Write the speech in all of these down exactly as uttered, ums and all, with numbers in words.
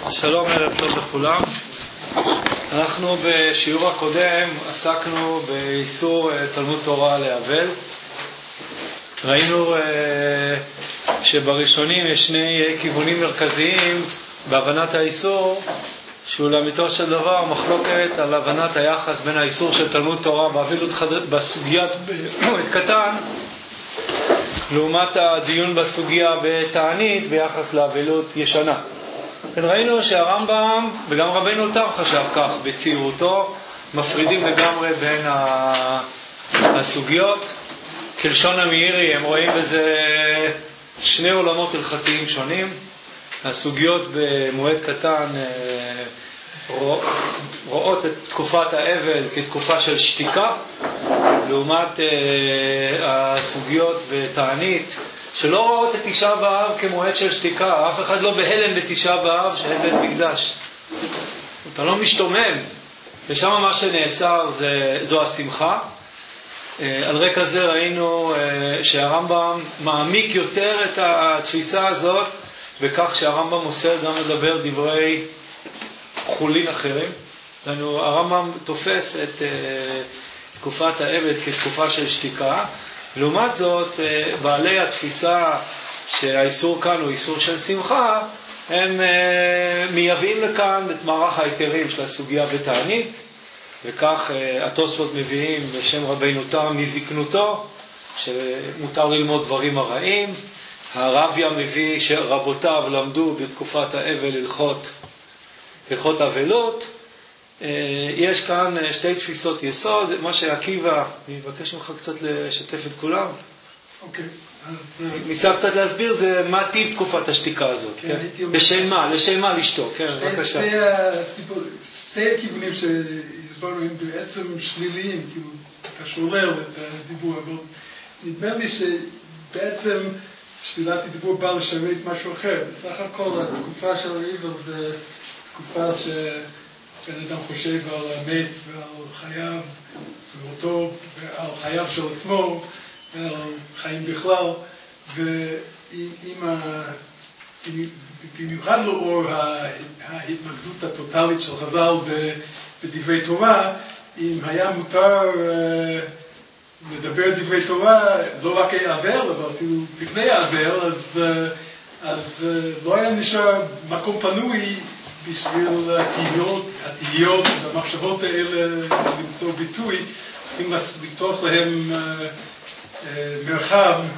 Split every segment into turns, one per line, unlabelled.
שלום, ערב טוב לכולם. אנחנו בשיעור הקודם עסקנו באיסור תלמוד תורה להבל. ראינו שבראשונים יש שני כיוונים מרכזיים בהבנת האיסור, שהוא לאמיתו של דבר מחלוקת על הבנת היחס בין האיסור של תלמוד תורה באבילות בסוגיית במועד קטן לעומת הדיון בסוגיה בתענית ביחס לאבילות ישנה. ראינו שהרמב"ם וגם רבינו תם חשב כך בציורותו, מפרידים לגמרי בין הסוגיות. כלשון המאירי הם רואים בזה שני עולמות הלכתיים שונים. הסוגיות במועד קטן רואות את תקופת האבל כתקופה של שתיקה, לעומת הסוגיות בתענית שלא רואות את תשעה באב כמועד של שתיקה. אף אחד לא בהלם בתשעה באב שאין בית מקדש, אתה לא משתומם, ושם מה שנאסר זה, זו השמחה. על רקע זה ראינו שהרמב"ם מעמיק יותר את התפיסה הזאת, וכך שהרמב"ם מוסר גם לדבר דברי חולין אחרים. הרמב"ם תופס את תקופת האבל כתקופה של שתיקה. לעומת זאת, בעלי התפיסה שהאיסור כאן הוא איסור של שמחה, הם מייבאים לכאן את מערך ההיתרים של הסוגיה בתענית, וכך התוספות מביאים בשם רבינו תם מזקנותו שמותר ללמוד דברים הרעים. הרביה מביא שרבותיו למדו בתקופת האבל הלכות הלכות אבלות. יש כאן שתי תפיסות יסוד. מה שעקיבא, אני מבקש ממך קצת לשתף את כולם.
אוקיי.
ניסה קצת להסביר זה מה טיב תקופת השתיקה הזאת. לשם מה? לשם מה לשתוק? כן, בבקשה.
שתי הכיוונים שהסברנו הם בעצם שליליים, כאילו אתה שורר את הדיבור, אבל נדמה לי שבעצם שלילת הדיבור בא לשרת משהו אחר. בסך הכל התקופה של האבל זה תקופה ש... בן אדם חושב על המת ועל חייו ואותו ועל חייו של עצמו ועל חיים בכלל, ובמיוחד לאור ההתמקדות הטוטלית של חז"ל בדברי תורה, אם היה מותר לדבר דברי תורה לא רק האבל אבל אפילו לפני האבל, אז, אז לא היה נשאר מקום פנוי בשביל התהיות, התהיות והמחשבות האלה למצוא ביטוי. צריכים לפתוח להם מרחב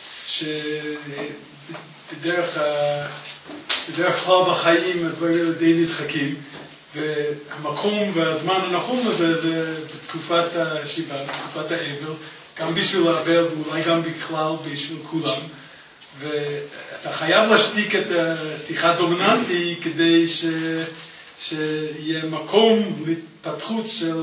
שבדרך בדרך כלל בחיים הדברים האלה די נדחקים, והמקום והזמן הנכון הזה זה בתקופת השבעה, בתקופת האבל, גם בשביל האבל ואולי גם בכלל בשביל כולם. ואתה חייב להשתיק את השיחה הדומיננטי כדי ש... שיהיה מקום להתפתחות של,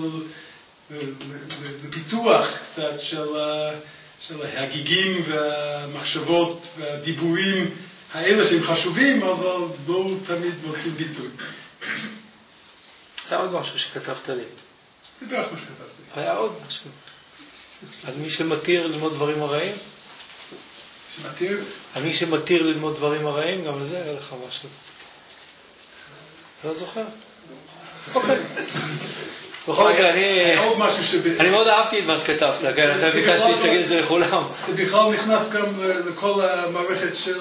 לפיתוח קצת של, של ההגיגים והמחשבות והדיבורים האלה שהם חשובים, אבל לא תמיד מוצאים ביטוי.
היה עוד משהו שכתבת לי.
זה בערך מה שכתבתי.
היה עוד משהו. על מי שמתיר ללמוד דברים הרעים?
שמתיר?
על מי שמתיר ללמוד דברים הרעים, גם לזה היה לך משהו. אתה לא זוכר? אוקיי. בכל מקרה, אני מאוד אהבתי את מה שכתבת, אתה ביקשתי שתגיד את זה לכולם.
זה בכלל נכנס גם לכל המערכת של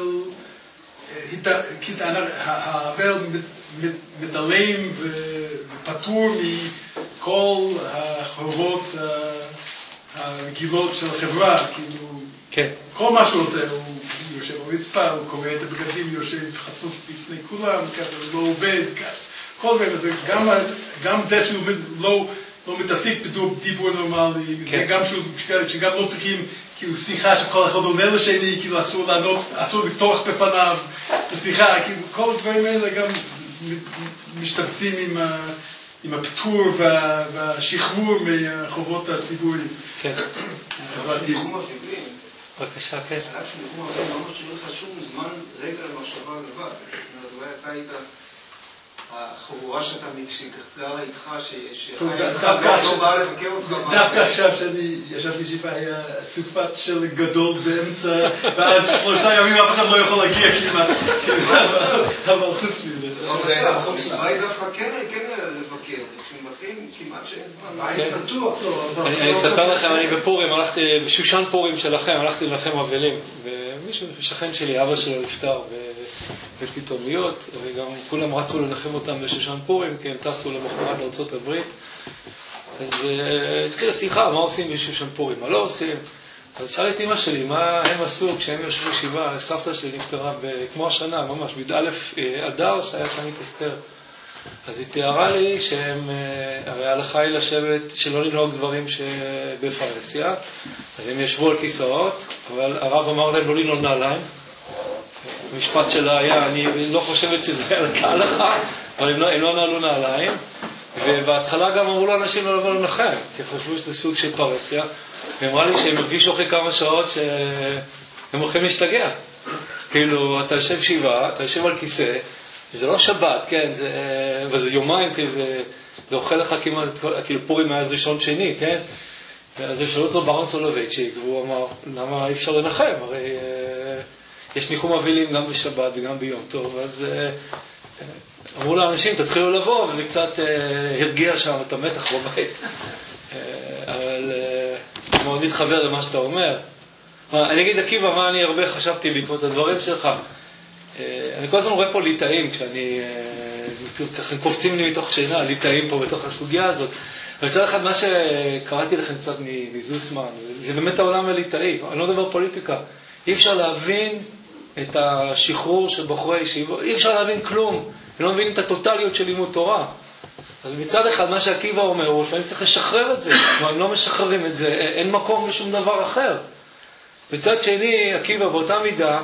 האבל מדלם ופטור מכל החובות הרגילות של החברה, כאילו
כן.
כל מה שהוא עושה, הוא יושב ברצפה, הוא קורא את הבגדים, יושב חשוף בפני כולם, ככה, הוא לא עובד, ככה. כל דבר, גם, גם זה שהוא לא, לא מתעסק בדיבור נורמלי, כן. גם שהוא, שגם לא צריכים, כאילו, שיחה שכל אחד עונה לשני, כאילו, אסור לענות, אסור לפתוח בפניו, בשיחה, כאילו, כל הדברים האלה גם משתבצים עם, ה, עם הפטור וה, והשחרור מהחובות הציבוריים.
כן.
אבל
בתחום הפיגועים,
בבקשה, כן.
היה שבתחום הפיגועים ממש שלא לך שום זמן רגע למחשבה לבד. זאת אומרת, אולי אתה היית החבורה שאתה גרה איתך,
דווקא
לא באה לבקר אותך.
דווקא עכשיו שאני ישבתי שיפה, היה סופת של גדול באמצע, ואז שלושה ימים אף אחד לא יכול להגיע כמעט. אבל חוץ מזה.
אולי דווקא כן לבקר, כשמתחילים כמעט שאין זמן. בעין פתוח.
אני אספר לכם, אני בפורים, הלכתי, בשושן פורים שלכם, הלכתי לנחם אבלים, ומישהו, שכן שלי, אבא שלו נפטר, בפתאומיות, וגם כולם רצו לנחם אותם בשושן פורים, כי הם טסו למחרת לארצות הברית. אז התחילה שיחה, מה עושים בשושן פורים, מה לא עושים? אז שאל את אמא שלי, מה הם עשו כשהם יושבו שבעה, סבתא שלי נפטרה כמו השנה, ממש, בד' אדר שהיה תנית אסתר. אז היא תיארה לי שהם, הרי ההלכה היא לשבת, שלא לנהוג דברים שבפרהסיה, אז הם ישבו על כיסאות, אבל הרב אמר להם לא לנהוג נעליים. המשפט שלה היה, אני לא חושבת שזה היה להלכה, אבל הם לא, הם לא נעלו נעליים, ובהתחלה גם אמרו לאנשים לא לבוא לנחם, כי חשבו שזה סוג של פרהסיה, ואמרה לי שהם הרגישו אחרי כמה שעות שהם הולכים להשתגע. כאילו, אתה יושב שבעה, אתה יושב על כיסא, זה לא שבת, כן, זה, וזה יומיים, כי זה, זה אוכל לך כמעט, כאילו פורים מאז ראשון שני, כן? אז הם שאלו אותו ברון סולובייצ'יק, והוא אמר, למה אי אפשר לנחם? הרי יש ניחום אבלים גם בשבת וגם ביום טוב, אז אמרו לאנשים, תתחילו לבוא, וזה קצת הרגיע שם את המתח בבית. אבל מאוד מתחבר למה שאתה אומר. אני אגיד, עקיבא, מה אני הרבה חשבתי בעקבות הדברים שלך. אני כל הזמן רואה פה ליטאים, כשאני, ככה קופצים לי מתוך שינה, ליטאים פה בתוך הסוגיה הזאת. אבל מצד אחד, מה שקראתי לכם קצת מזוסמן, זה באמת העולם הליטאי, אני לא מדבר פוליטיקה. אי אפשר להבין את השחרור של בחורי ישיבות, אי אפשר להבין כלום, לא מבינים את הטוטליות של לימוד תורה. אז מצד אחד, מה שעקיבא אומר, הוא לפעמים צריך לשחרר את זה, כלומר, אם לא משחררים את זה, אין מקום לשום דבר אחר. מצד שני, עקיבא באותה מידה,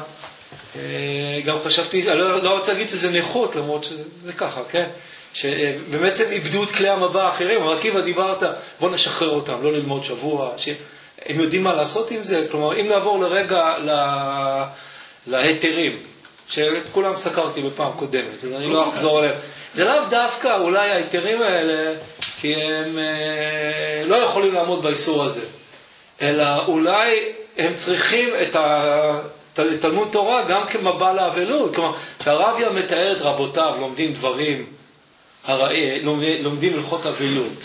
גם חשבתי, אני לא, לא רוצה להגיד שזה נכות, למרות שזה ככה, כן? שבאמת הם איבדו את כלי המבע האחרים, אבל עקיבא דיברת, בוא נשחרר אותם, לא ללמוד שבוע, שהם יודעים מה לעשות עם זה, כלומר, אם נעבור לרגע לה, להיתרים, שאת כולם סקרתי בפעם קודמת, אז אני לא אחזור עליהם. זה לאו דווקא, אולי ההיתרים האלה, כי הם לא יכולים לעמוד באיסור הזה, אלא אולי הם צריכים את ה... תלמוד תורה גם כמבע לאבלות, כלומר, שהרביה מתאר את רבותיו, לומדים דברים, לומדים הלכות אבלות.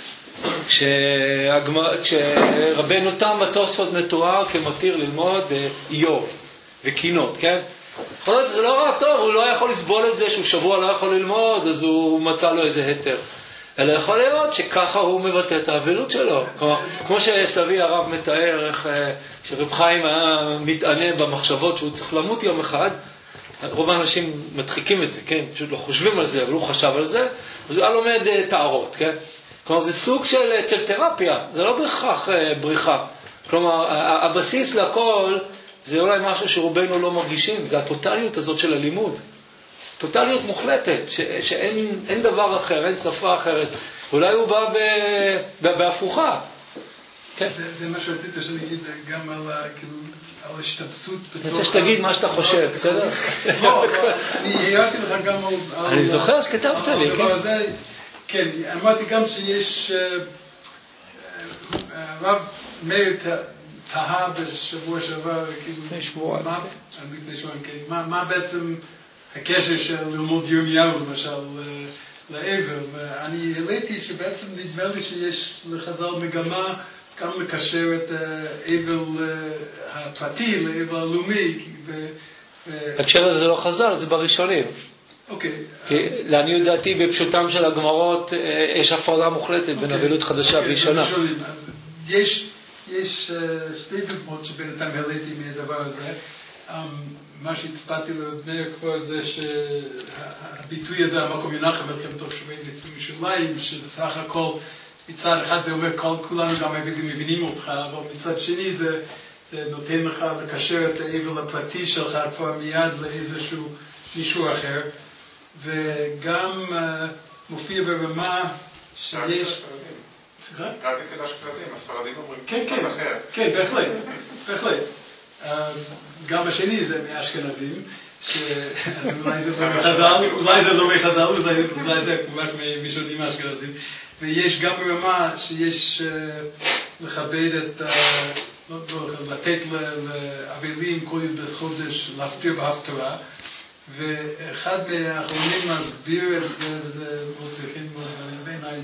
כשרבנו תם בתוספות מתואר כמתיר ללמוד איוב וקינות, כן? יכול להיות שזה לא רע טוב, הוא לא יכול לסבול את זה שהוא שבוע לא יכול ללמוד, אז הוא מצא לו איזה היתר. אלא יכול להיות שככה הוא מבטא את האבלות שלו. כלומר, כמו שסבי הרב מתאר, איך שרב חיים היה מתענה במחשבות שהוא צריך למות יום אחד, רוב האנשים מדחיקים את זה, כן? פשוט לא חושבים על זה, אבל הוא חשב על זה, אז הוא היה לומד תארות, כן? כלומר, זה סוג של, של תרפיה, זה לא בהכרח בריחה. כלומר, הבסיס לכל זה אולי משהו שרובנו לא מרגישים, זה הטוטליות הזאת של הלימוד. טוטליות מוחלטת, ש, שאין אין דבר אחר, אין שפה אחרת. אולי הוא בא ב, ב, בהפוכה. כן.
זה, זה מה שרצית שאני אגיד גם על, כאילו, על השתבסות.
אני רוצה שתגיד מה שאתה חושב, בסדר?
לא, אני הערתי לך גם על...
אני זוכר שכתבת לי, כן.
כן, אמרתי גם שיש... הרב מאיר תהה בשבוע שעבר,
לפני שבוע.
מה בעצם... הקשר של ללמוד ירמיהו, למשל, לעבר, ואני העליתי שבעצם נדמה לי שיש לחז"ל מגמה גם לקשר את העבר הפרטי לעבר הלאומי.
הקשר הזה זה לא חז"ל, זה בראשונים.
אוקיי.
לעניות דעתי, בפשוטם של הגמרות, יש הפרדה מוחלטת בין אבלות חדשה וישנה.
יש שתי דוגמאות שבינתיים העליתי מהדבר הזה. מה שהצפעתי לבני כבר זה שהביטוי הזה, המקום ינחם אתכם בתוך שומעים יצאו משוליים, שבסך הכל מצד אחד זה אומר כל כולנו גם מבינים אותך, אבל מצד שני זה, זה נותן לך לקשר את העבר הפרטי שלך כבר מיד לאיזשהו מישהו אחר, וגם uh, מופיע ברמה שיש...
רק אצל אשכנזים, הספרדים אומרים
כן, כן, כן, בהחלט, בהחלט. גם השני זה מאשכנזים, אולי זה לא מחז"ל, אולי זה רק משונים אשכנזים. ויש גם ברמה שיש לכבד את, לתת לאבלים כל יום בחודש להפטיר בהפטרה. ואחד מהאחרונים מסביר את זה, וזה מאוד צריכים בעיניי,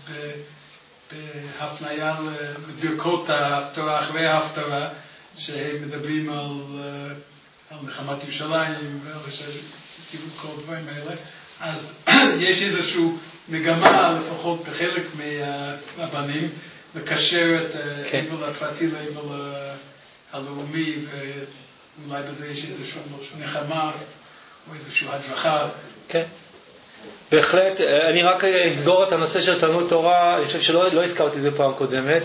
בהפניה לברכות ההפטרה, אחרי ההפטרה, שהם מדברים על, על נחמת ירושלים, וכאילו כל הדברים האלה. אז יש איזושהי מגמה, לפחות בחלק מהבנים, לקשר את העבר הפרטי לעבר הלאומי, ואולי בזה יש איזושהי נחמה, או איזושהי הדרכה.
כן. בהחלט, אני רק אסגור את הנושא של תלמוד תורה, אני חושב שלא לא הזכרתי את זה פעם קודמת,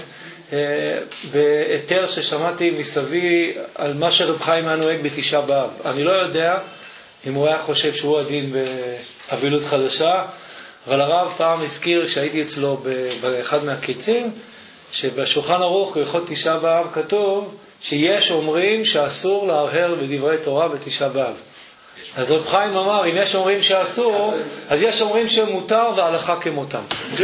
בהיתר ששמעתי מסבי על מה שרב חיים היה נוהג בתשעה באב. אני לא יודע אם הוא היה חושב שהוא הדין באבילות חדשה, אבל הרב פעם הזכיר כשהייתי אצלו באחד מהקיצים, שבשולחן ערוך בהלכות תשעה באב כתוב שיש אומרים שאסור להרהר בדברי תורה בתשעה באב. אז רב חיים אמר, אם יש אומרים שאסור, אז יש אומרים שמותר וההלכה כמותם.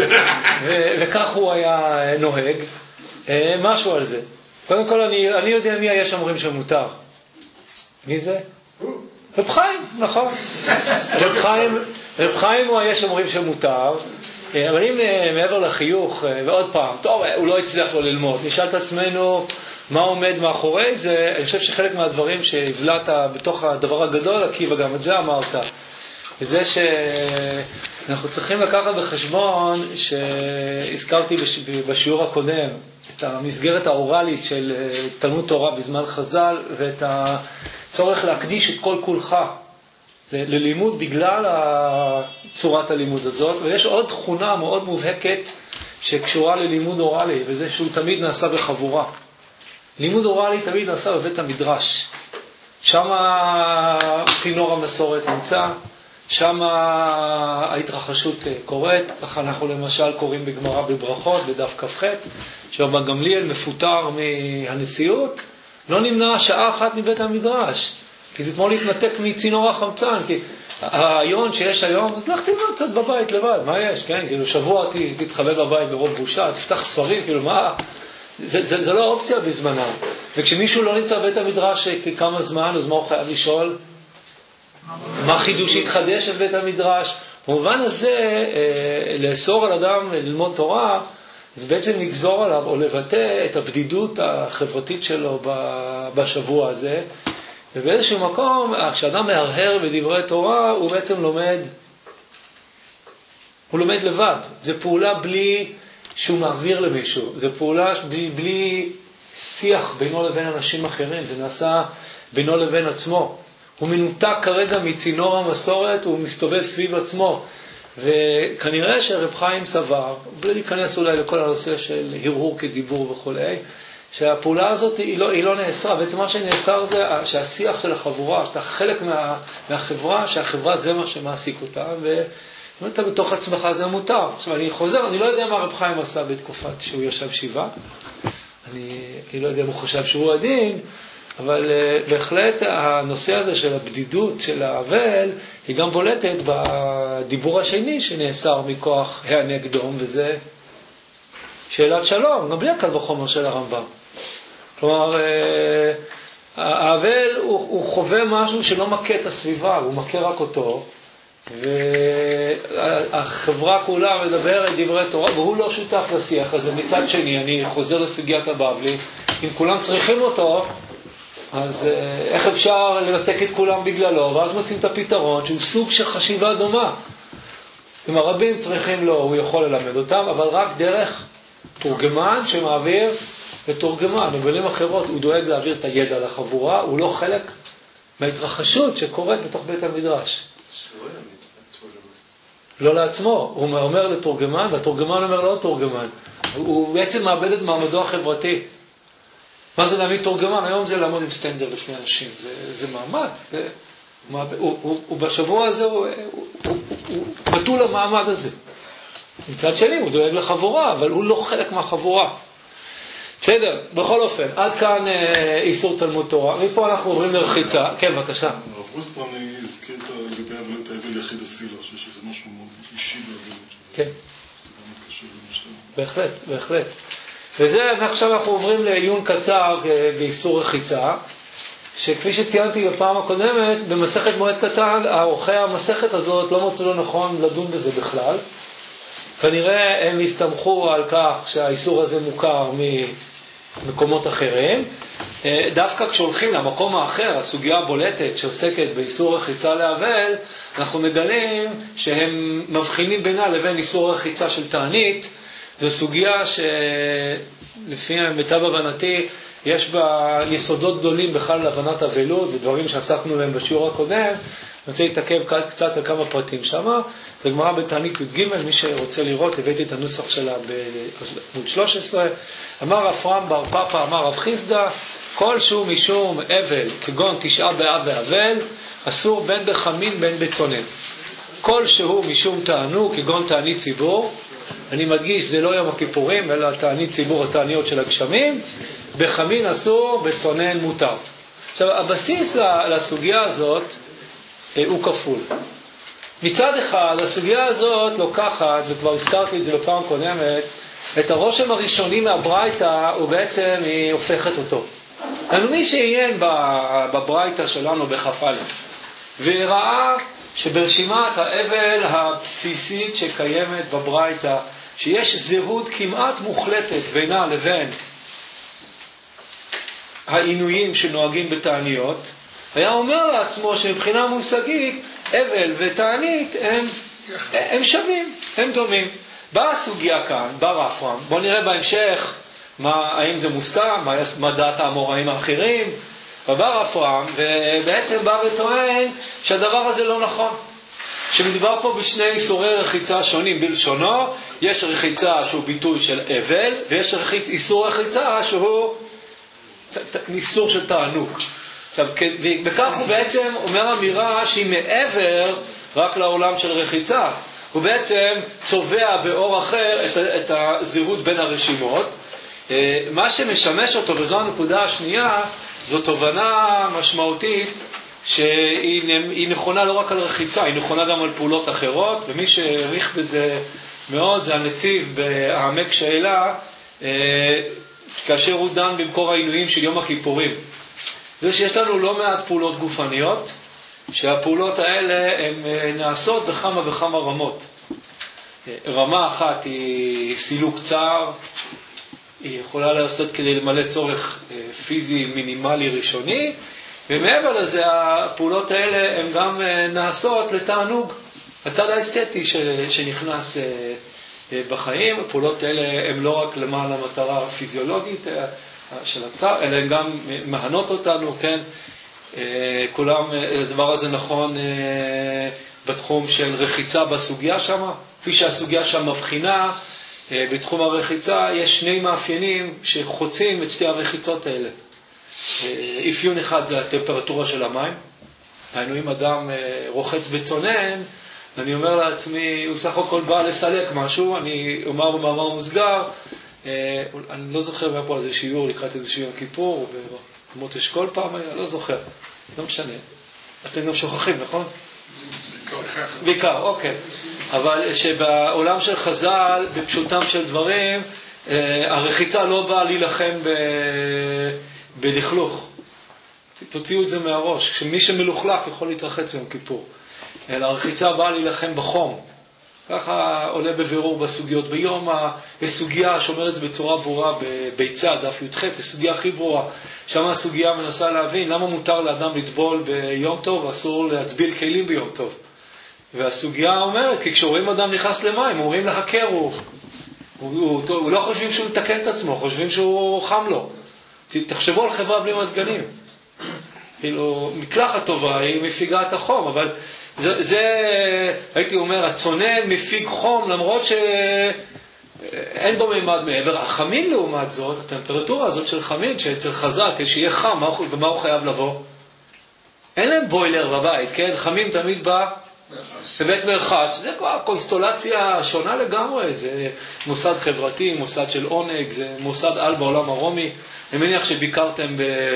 וכך הוא היה נוהג. משהו על זה. קודם כל, אני, אני יודע מי יש אומרים שמותר. מי זה? רב חיים, נכון. רב חיים, רב חיים הוא יש אומרים שמותר. אבל אם מעבר לחיוך, ועוד פעם, טוב, הוא לא הצליח לו ללמוד. נשאל את עצמנו מה עומד מאחורי זה. אני חושב שחלק מהדברים שהבלעת בתוך הדבר הגדול, עקיבא, גם את זה אמרת, זה שאנחנו צריכים לקחת בחשבון, שהזכרתי בשיעור הקודם, את המסגרת האורלית של תלמוד תורה בזמן חז"ל, ואת הצורך להקדיש את כל כולך ללימוד בגלל צורת הלימוד הזאת. ויש עוד תכונה מאוד מובהקת שקשורה ללימוד אורלי, וזה שהוא תמיד נעשה בחבורה. לימוד אורלי תמיד נעשה בבית המדרש. שם צינור המסורת נמצא, שם ההתרחשות קורית. ככה אנחנו למשל קוראים בגמרא בברכות, בדף כ"ח, שרבן גמליאל מפוטר מהנשיאות, לא נמנע שעה אחת מבית המדרש, כי זה כמו להתנתק מצינור החמצן, כי הרעיון שיש היום, אז לך תלמד קצת בבית לבד, מה יש? כן, כאילו שבוע תתחבא בבית ברוב בושה, תפתח ספרים, כאילו מה? זה, זה, זה לא אופציה בזמנם. וכשמישהו לא נמצא בבית המדרש כמה זמן, אז מה הוא חייב לשאול? מה חידוש התחדש בבית המדרש? במובן הזה, לאסור על אדם ללמוד תורה, זה בעצם לגזור עליו או לבטא את הבדידות החברתית שלו בשבוע הזה. ובאיזשהו מקום, כשאדם מהרהר בדברי תורה, הוא בעצם לומד, הוא לומד לבד. זה פעולה בלי שהוא מעביר למישהו. זה פעולה בלי, בלי שיח בינו לבין אנשים אחרים. זה נעשה בינו לבין עצמו. הוא מנותק כרגע מצינור המסורת, הוא מסתובב סביב עצמו. וכנראה שרב חיים סבר, בלי להיכנס אולי לכל הנושא של הרהור כדיבור וכו', שהפעולה הזאת היא לא, היא לא נאסרה. בעצם מה שנאסר זה שהשיח של החבורה, שאתה חלק מה, מהחברה, שהחברה זה מה שמעסיק אותה, ואם אתה בתוך עצמך זה מותר. עכשיו אני חוזר, אני לא יודע מה רב חיים עשה בתקופת שהוא יושב שבעה, אני, אני לא יודע אם הוא חושב שהוא הדין, אבל uh, בהחלט הנושא הזה של הבדידות, של האבל, היא גם בולטת בדיבור השני שנאסר מכוח הנקדום, וזה שאלת שלום, גם בלי הקל וחומר של הרמב"ם. כלומר, uh, האבל הוא, הוא חווה משהו שלא מכה את הסביבה, הוא מכה רק אותו, והחברה כולה מדברת דברי תורה, והוא לא שותף לשיח הזה. מצד שני, אני חוזר לסוגיית הבבלי, אם כולם צריכים אותו, אז איך אפשר לנתק את כולם בגללו? ואז מוצאים את הפתרון שהוא סוג של חשיבה דומה. אם הרבים צריכים לו, הוא יכול ללמד אותם, אבל רק דרך תורגמן שמעביר לתורגמן. במילים אחרות, הוא דואג להעביר את הידע לחבורה, הוא לא חלק מההתרחשות שקורית בתוך בית המדרש. לא לעצמו, הוא אומר לתורגמן, והתורגמן אומר לא תורגמן. הוא בעצם מאבד את מעמדו החברתי. מה זה להעמיד תורגמן? היום זה לעמוד עם סטנדר לפני אנשים. זה, זה מעמד. זה, הוא, הוא, הוא בשבוע הזה, הוא, הוא, הוא, הוא בטול המעמד הזה. מצד שני, הוא דואג לחבורה, אבל הוא לא חלק מהחבורה. בסדר, בכל אופן, עד כאן אה, איסור תלמוד תורה, מפה אנחנו עוברים לרחיצה. כן, בבקשה.
הרב רוסטרן הזכיר לגבי אבלות האבל יחיד הסילה, שזה משהו מאוד אישי באבלות.
כן.
זה גם מתקשר למה שאתה אומר.
בהחלט, בהחלט. וזה, עכשיו אנחנו עוברים לעיון קצר באיסור רחיצה, שכפי שציינתי בפעם הקודמת, במסכת מועד קטן, העורכי המסכת הזאת לא מצאו לנכון לדון בזה בכלל. כנראה הם הסתמכו על כך שהאיסור הזה מוכר ממקומות אחרים. דווקא כשהולכים למקום האחר, הסוגיה הבולטת שעוסקת באיסור רחיצה לאבל, אנחנו מגלים שהם מבחינים בינה לבין איסור רחיצה של תענית. זו סוגיה שלפי מיטב הבנתי יש בה יסודות גדולים בכלל להבנת אבלות ודברים שעסקנו להם בשיעור הקודם. אני רוצה להתעכב קצת על כמה פרטים שם. זה גמרא בתענית י"ג, מי שרוצה לראות, הבאתי את הנוסח שלה בעמוד שלוש עשרה. אמר אפרים בר פפא, אמר רב חיסדא, כל שהוא משום אבל, כגון תשעה באב ואבל, אסור בין בחמין בין בצונן. כל שהוא משום תענוג, כגון תענית ציבור, אני מדגיש, זה לא יום הכיפורים, אלא תענית ציבור, התעניות של הגשמים, בחמין אסור, בצונן מותר. עכשיו, הבסיס לסוגיה הזאת הוא כפול. מצד אחד, הסוגיה הזאת לוקחת, וכבר הזכרתי את זה בפעם קודמת, את הרושם הראשוני מהברייתא, ובעצם היא הופכת אותו. לנו מי שעיין בברייתא שלנו בכ"א, וראה שברשימת האבל הבסיסית שקיימת בברייתא, שיש זהות כמעט מוחלטת בינה לבין העינויים שנוהגים בתעניות, היה אומר לעצמו שמבחינה מושגית, אבל ותענית הם, הם שווים, הם דומים. באה הסוגיה כאן, בא רפרם, בואו נראה בהמשך מה, האם זה מוסכם, מה, מה דעת האמוראים האחרים, ובא רפרם ובעצם בא וטוען שהדבר הזה לא נכון. שמדובר פה בשני איסורי רחיצה שונים בלשונו, יש רחיצה שהוא ביטוי של אבל, ויש איסור רחיצה שהוא איסור של תענוג. עכשיו, בכך הוא בעצם אומר אמירה שהיא מעבר רק לעולם של רחיצה. הוא בעצם צובע באור אחר את, את הזהות בין הרשימות. מה שמשמש אותו, וזו הנקודה השנייה, זו תובנה משמעותית שהיא נכונה לא רק על רחיצה, היא נכונה גם על פעולות אחרות, ומי שהעריך בזה מאוד זה הנציב בעמק שאלה, כאשר הוא דן במקור העינויים של יום הכיפורים. זה שיש לנו לא מעט פעולות גופניות, שהפעולות האלה הן נעשות בכמה וכמה רמות. רמה אחת היא סילוק צער, היא יכולה לעשות כדי למלא צורך פיזי מינימלי ראשוני, ומעבר לזה הפעולות האלה הן גם נעשות לתענוג, הצד האסתטי שנכנס בחיים. הפעולות האלה הן לא רק למען המטרה הפיזיולוגית של הצער, אלא הן גם מהנות אותנו, כן? כולם, הדבר הזה נכון בתחום של רחיצה בסוגיה שם, כפי שהסוגיה שם מבחינה, בתחום הרחיצה יש שני מאפיינים שחוצים את שתי הרחיצות האלה. אפיון אחד זה הטמפרטורה של המים, היינו אם אדם רוחץ בצונן, אני אומר לעצמי, הוא סך הכל בא לסלק משהו, אני אומר במאמר מוסגר, אני לא זוכר מה פה על זה שיעור, לקראת איזה שיעור כיפור, במות אשכול פעם היה, לא זוכר, לא משנה. אתם גם שוכחים, נכון? בעיקר, אוקיי. אבל שבעולם של חז"ל, בפשוטם של דברים, הרחיצה לא באה להילחם ב... בלכלוך. תוציאו את זה מהראש. כשמי שמלוכלך יכול להתרחץ ביום כיפור. אלא הרחיצה באה להילחם בחום. ככה עולה בבירור בסוגיות. ביום הסוגיה שאומרת בצורה ברורה בביצה, דף י"ח, הסוגיה הכי ברורה. שם הסוגיה מנסה להבין למה מותר לאדם לטבול ביום טוב ואסור להטביל כלים ביום טוב. והסוגיה אומרת, כי כשרואים אדם נכנס למים, אומרים להכר, הוא, הוא, הוא, הוא, הוא לא חושבים שהוא מתקן את עצמו, חושבים שהוא חם לו. תחשבו על חברה בלי מזגנים. כאילו, מקלחת טובה היא מפיגה את החום, אבל זה, זה הייתי אומר, הצונן מפיג חום, למרות שאין בו מימד מעבר. החמין לעומת זאת, הטמפרטורה הזאת של חמין, שאצל חז"ל, כשיהיה חם, ומה הוא חייב לבוא? אין להם בוילר בבית, כן? חמין תמיד בא בבית מרחץ, זה כבר קונסטולציה שונה לגמרי, זה מוסד חברתי, מוסד של עונג, זה מוסד על בעולם הרומי. אני מניח שביקרתם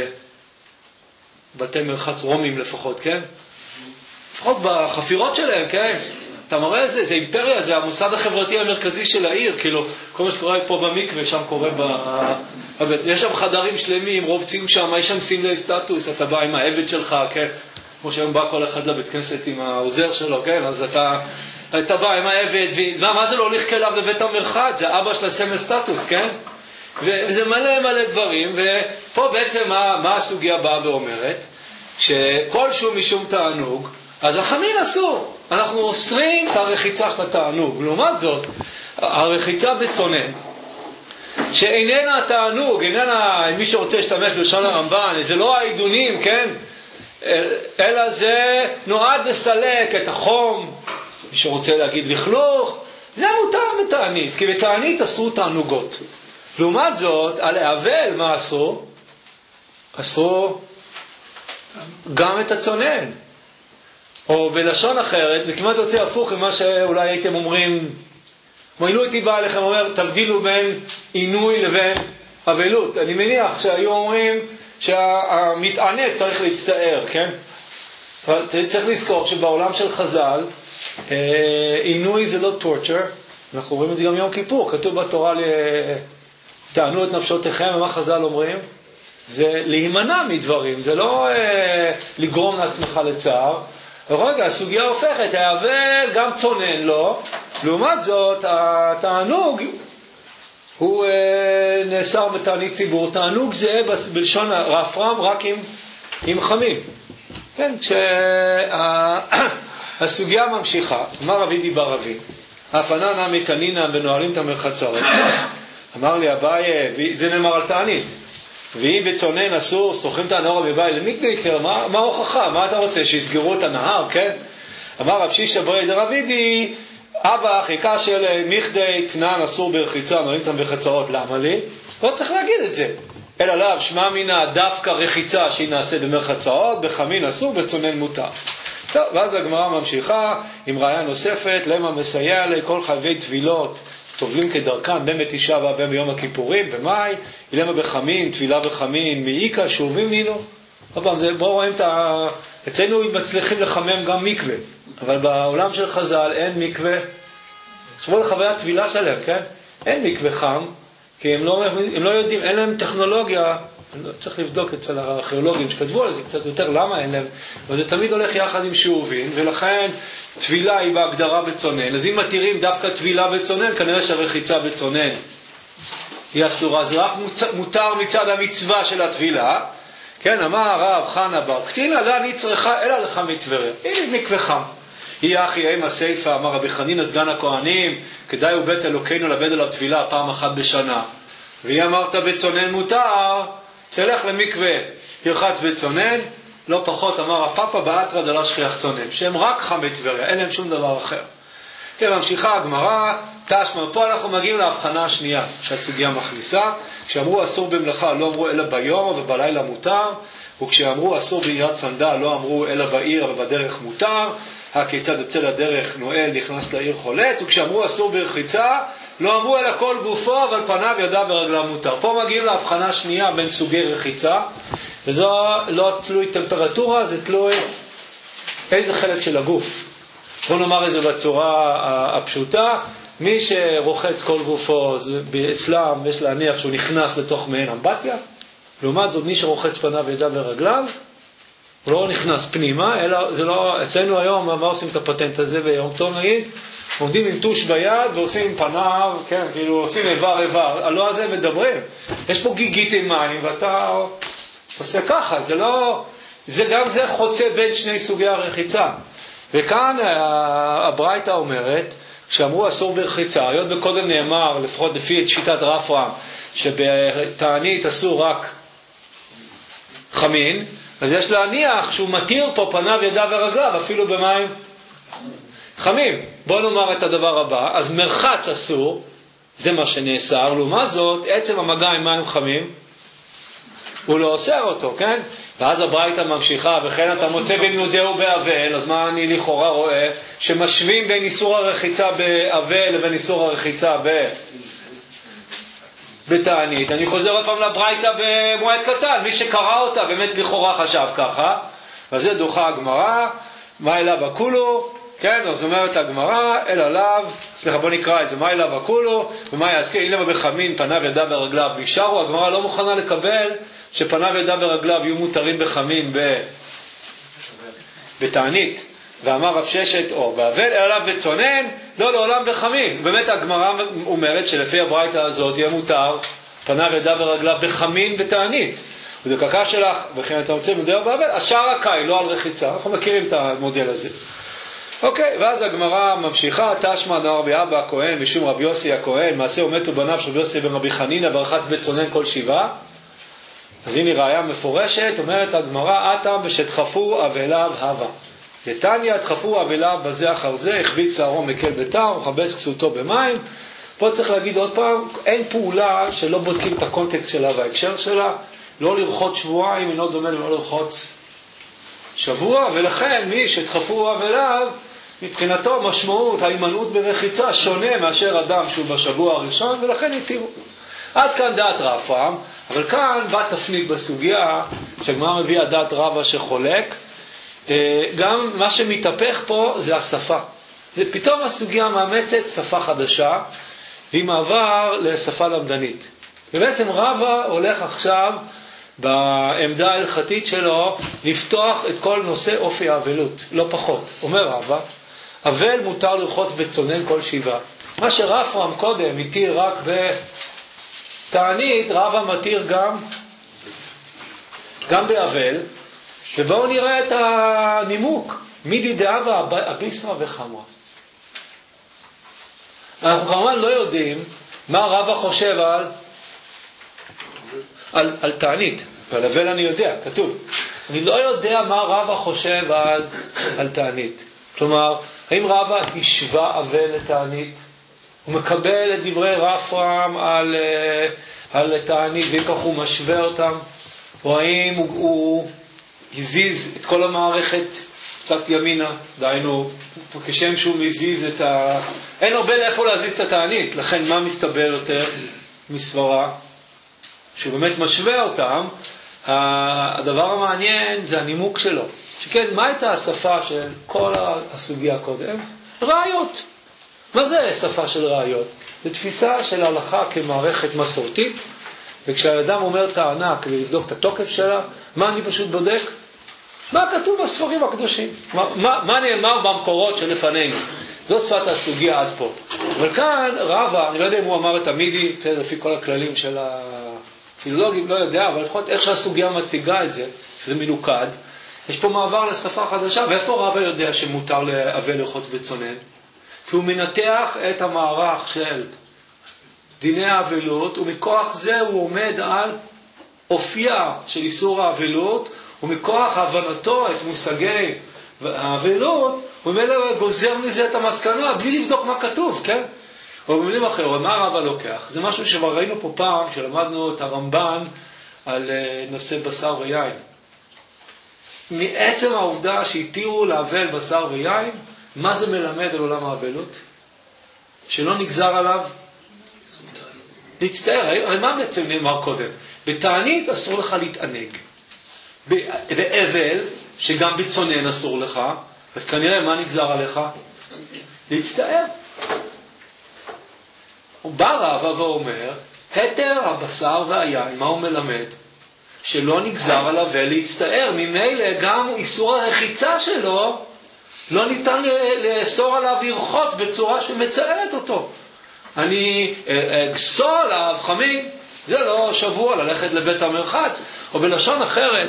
בבתי מרחץ רומים לפחות, כן? לפחות בחפירות שלהם, כן? אתה מראה זה, זה אימפריה, זה המוסד החברתי המרכזי של העיר, כאילו, כל מה שקורה פה במקווה, שם קורה ב... יש שם חדרים שלמים, רובצים שם, יש שם סמלי סטטוס, אתה בא עם העבד שלך, כן? כמו שהיום בא כל אחד לבית כנסת עם העוזר שלו, כן? אז אתה, אתה בא עם העבד, ומה, מה זה לא הולך כליו לבית המרחץ? זה אבא של הסמל סטטוס, כן? וזה מלא מלא דברים, ופה בעצם מה, מה הסוגיה באה ואומרת? שכלשהו משום תענוג, אז החמין אסור. אנחנו אוסרים את הרחיצה של התענוג. לעומת זאת, הרחיצה בצונן, שאיננה התענוג, איננה, מי שרוצה להשתמש בלשון הרמב"ן, זה לא העידונים, כן? אלא זה נועד לסלק את החום, מי שרוצה להגיד לכלוך, זה מותר בתענית, כי בתענית אסרו תענוגות. לעומת זאת, על האבל מה אסרו? אסרו גם את הצונן. או בלשון אחרת, זה כמעט יוצא הפוך ממה שאולי הייתם אומרים, כמו עילו איתי בא עליכם, אומר, תבדילו בין עינוי לבין אבלות. אני מניח שהיו אומרים שהמתענה צריך להצטער, כן? צריך לזכור שבעולם של חז"ל, עינוי זה לא torture, אנחנו רואים את זה גם יום כיפור, כתוב בתורה, תענו את נפשותיכם, ומה חז"ל אומרים? זה להימנע מדברים, זה לא לגרום לעצמך לצער. רגע, הסוגיה הופכת, האבל גם צונן לו, לעומת זאת, התענוג הוא אה, נאסר בתענית ציבור. תענוג זה בלשון רפרם רק עם, עם חמים. כן, כשהסוגיה ממשיכה, אמר רבי די בר רבי, הפנה נע מתנינה ונועלים את המרחצות. אמר לי אביי, זה נאמר על תענית. ואם בצונן אסור, סוחרים את הנהר בבית, למי תניקר? מה, מה הוכחה? מה אתה רוצה? שיסגרו את הנהר, כן? אמר רב שישא ברי דרבידי, אבא, חיכה של מכדי תנן אסור ברחיצה, נועלים אותם בחצרות, למה לי? לא צריך להגיד את זה. אלא לאו, שמע מינה דווקא רחיצה שהיא נעשה במרחצאות, בחמין אסור, בצונן מותר. טוב, ואז הגמרא ממשיכה עם ראיה נוספת, למה מסייע לכל חייבי טבילות, טובלים כדרכן בין בתשעה באב ובין ביום הכיפורים, במאי, אילמה בחמין, טבילה בחמין, מעיקה, שובים נינו. בואו רואים את ה... אצלנו מצליחים לחמם גם מקווה, אבל בעולם של חז"ל אין מקווה. תחשבו לחוויה הטבילה שלהם, כן? אין מקווה חם, כי הם לא, הם לא יודעים, אין להם טכנולוגיה, צריך לבדוק אצל הארכיאולוגים שכתבו על זה קצת יותר, למה אין להם? אבל זה תמיד הולך יחד עם שאובין, ולכן טבילה היא בהגדרה בצונן. אז אם מתירים דווקא טבילה בצונן, כנראה שהרחיצה בצונן היא אסורה. אז רק מותר מצד המצווה של הטבילה. כן, אמר הרב חנה בר קטינה, לא אני צריכה אלא לך מטבריה. הנה מקווה חם. היא אחי אימא סייפה, אמר רבי חנינא סגן הכהנים, כדאי הוא בית אלוקינו לבד עליו טבילה פעם אחת בשנה. והיא אמרת בצונן מותר, תלך למקווה, ירחץ בצונן, לא פחות אמר הפאפה באתרא דלה שכיח צונן, שהם רק חמי טבריה, אין להם שום דבר אחר. כן, ממשיכה הגמרא, תשמע, פה אנחנו מגיעים להבחנה השנייה שהסוגיה מכניסה. כשאמרו אסור במלאכה לא אמרו אלא ביום ובלילה מותר, וכשאמרו אסור בעירת סנדל לא אמרו אלא בעיר ובדרך מותר. הכיצד יוצא לדרך נועל נכנס לעיר חולץ, וכשאמרו אסור ברחיצה לא אמרו אלא כל גופו אבל פניו ידיו ורגליו מותר. פה מגיעים להבחנה השנייה בין סוגי רחיצה, וזו לא תלוי טמפרטורה, זה תלוי איזה חלק של הגוף. בוא נאמר את זה בצורה הפשוטה, מי שרוחץ כל גופו, אצלם יש להניח שהוא נכנס לתוך מעין אמבטיה. לעומת זאת, מי שרוחץ פניו ידיו ורגליו, הוא לא נכנס פנימה, אלא זה לא, אצלנו היום, מה עושים את הפטנט הזה ביום טוב נגיד? עומדים עם טוש ביד ועושים עם פניו, כן, כאילו עושים איבר איבר, הלא הזה מדברים. יש פה גיגית עם מים ואתה עושה ככה, זה לא, זה גם זה חוצה בין שני סוגי הרחיצה. וכאן הברייתא אומרת, שאמרו אסור ברחיצה, היות וקודם נאמר, לפחות לפי שיטת רפרם, שבתענית אסור רק חמין, אז יש להניח שהוא מתיר פה פניו ידיו ורגליו, אפילו במים חמים. בואו נאמר את הדבר הבא, אז מרחץ אסור, זה מה שנאסר, לעומת זאת, עצם המגע עם מים חמים, הוא לא אוסר אותו, כן? ואז הברייתא ממשיכה, וכן אתה מוצא בין יהודה ובאבל, אז מה אני לכאורה רואה? שמשווים בין איסור הרחיצה באבל לבין איסור הרחיצה ב... בתענית. אני חוזר עוד פעם לברייתא במועד קטן, מי שקרא אותה באמת לכאורה חשב ככה, וזה דוחה הגמרא, מה אליו הכולו, כן, אז אומרת הגמרא, אל עליו, סליחה בוא נקרא את זה, מה אליו הכולו, ומה יעסקי, אילמה בחמין, פניו ידיו ורגליו, נשארו, הגמרא לא מוכנה לקבל שפניו ידיו ורגליו יהיו מותרים בחמין ב... בתענית, ואמר רב ששת או באבל, אל עליו בצונן, לא לעולם בחמין. באמת הגמרא אומרת שלפי הברייתא הזאת יהיה מותר פניו ידיו ורגליו בחמין בתענית. ודקקה שלך, וכן אתה רוצה מודל באבל, השאר הקאי, לא על רחיצה, אנחנו מכירים את המודל הזה. אוקיי, ואז הגמרא ממשיכה, תשמע נאמר רבי אבא הכהן ושום רבי יוסי הכהן, מעשה ומתו בניו של רבי יוסי בן רבי חנינא ורחץ בצונן כל שבעה. אז הנה ראיה מפורשת, אומרת הגמרא, אתם בשדחפו אבליו הווה. יתניא דחפו אבליו בזה אחר זה, החביץ שערו מקל ביתר, וכבס כסותו במים. פה צריך להגיד עוד פעם, אין פעולה שלא בודקים את הקונטקסט שלה וההקשר שלה, לא לרחוץ שבועיים, אינו דומה לא לרחוץ שבוע, ולכן מי שדחפו אבליו, מבחינתו משמעות, ההימנעות ברחיצה שונה מאשר אדם שהוא בשבוע הראשון, ולכן יתירו. עד כאן דעת רפ"ם, אבל כאן בא תפנית בסוגיה, שהגמרא מביאה דעת רבא שחולק, גם מה שמתהפך פה זה השפה. זה פתאום הסוגיה מאמצת שפה חדשה, והיא מעבר לשפה למדנית. ובעצם רבא הולך עכשיו בעמדה ההלכתית שלו לפתוח את כל נושא אופי האבלות, לא פחות. אומר רבא, אבל מותר לרחוץ בצונן כל שבעה. מה שרפרם קודם מתיר רק בתענית, רבא מתיר גם גם באבל. ובואו נראה את הנימוק. מידי דאבה אביסרא וחמרא. אנחנו כמובן לא יודעים מה רבא חושב על על, על תענית. ועל אבל אני יודע, כתוב. אני לא יודע מה רבא חושב על, על תענית. כלומר, האם רבא השווה אבל לתענית? הוא מקבל את דברי רפרם על, על תענית, ואם כך הוא משווה אותם? או האם הוא, הוא הזיז את כל המערכת קצת ימינה, דהיינו, כשם שהוא מזיז את ה... אין הרבה לאיפה להזיז את התענית, לכן מה מסתבר יותר מסברה? שהוא באמת משווה אותם, הדבר המעניין זה הנימוק שלו. שכן, מה הייתה השפה של כל הסוגיה הקודם? ראיות. מה זה השפה של ראיות? זה תפיסה של ההלכה כמערכת מסורתית, וכשהאדם אומר טענה כדי לבדוק את התוקף שלה, מה אני פשוט בודק? מה כתוב בספרים הקדושים? מה, מה, מה נאמר במקורות שלפנינו? זו שפת הסוגיה עד פה. אבל כאן רבא, אני לא יודע אם הוא אמר את המידי, לפי כל הכללים של הפילולוגים, לא יודע, אבל לפחות איך שהסוגיה מציגה את זה, שזה מלוכד, יש פה מעבר לשפה חדשה, ואיפה רבא יודע שמותר לאבל לרחוץ בצונן? כי הוא מנתח את המערך של דיני האבלות, ומכוח זה הוא עומד על אופייה של איסור האבלות, ומכוח הבנתו את מושגי האבלות, הוא גוזר מזה את המסקנה, בלי לבדוק מה כתוב, כן? או במילים אחרות, מה רבא לוקח? זה משהו שראינו פה פעם, שלמדנו את הרמב"ן על נושא בשר ויין. מעצם העובדה שהתירו לאבל בשר ויין, מה זה מלמד על עולם האבלות? שלא נגזר עליו להצטער. הרי מה בעצם נאמר קודם? בתענית אסור לך להתענג. באבל, שגם בצונן אסור לך, אז כנראה מה נגזר עליך? להצטער. הוא בא רבא ואומר, התר הבשר והיין, מה הוא מלמד? שלא נגזר עליו ולהצטער. ממילא גם איסור הרחיצה שלו, לא ניתן לאסור עליו לרחוץ בצורה שמצערת אותו. אני אגסור עליו חמין, זה לא שבוע ללכת לבית המרחץ, או בלשון אחרת,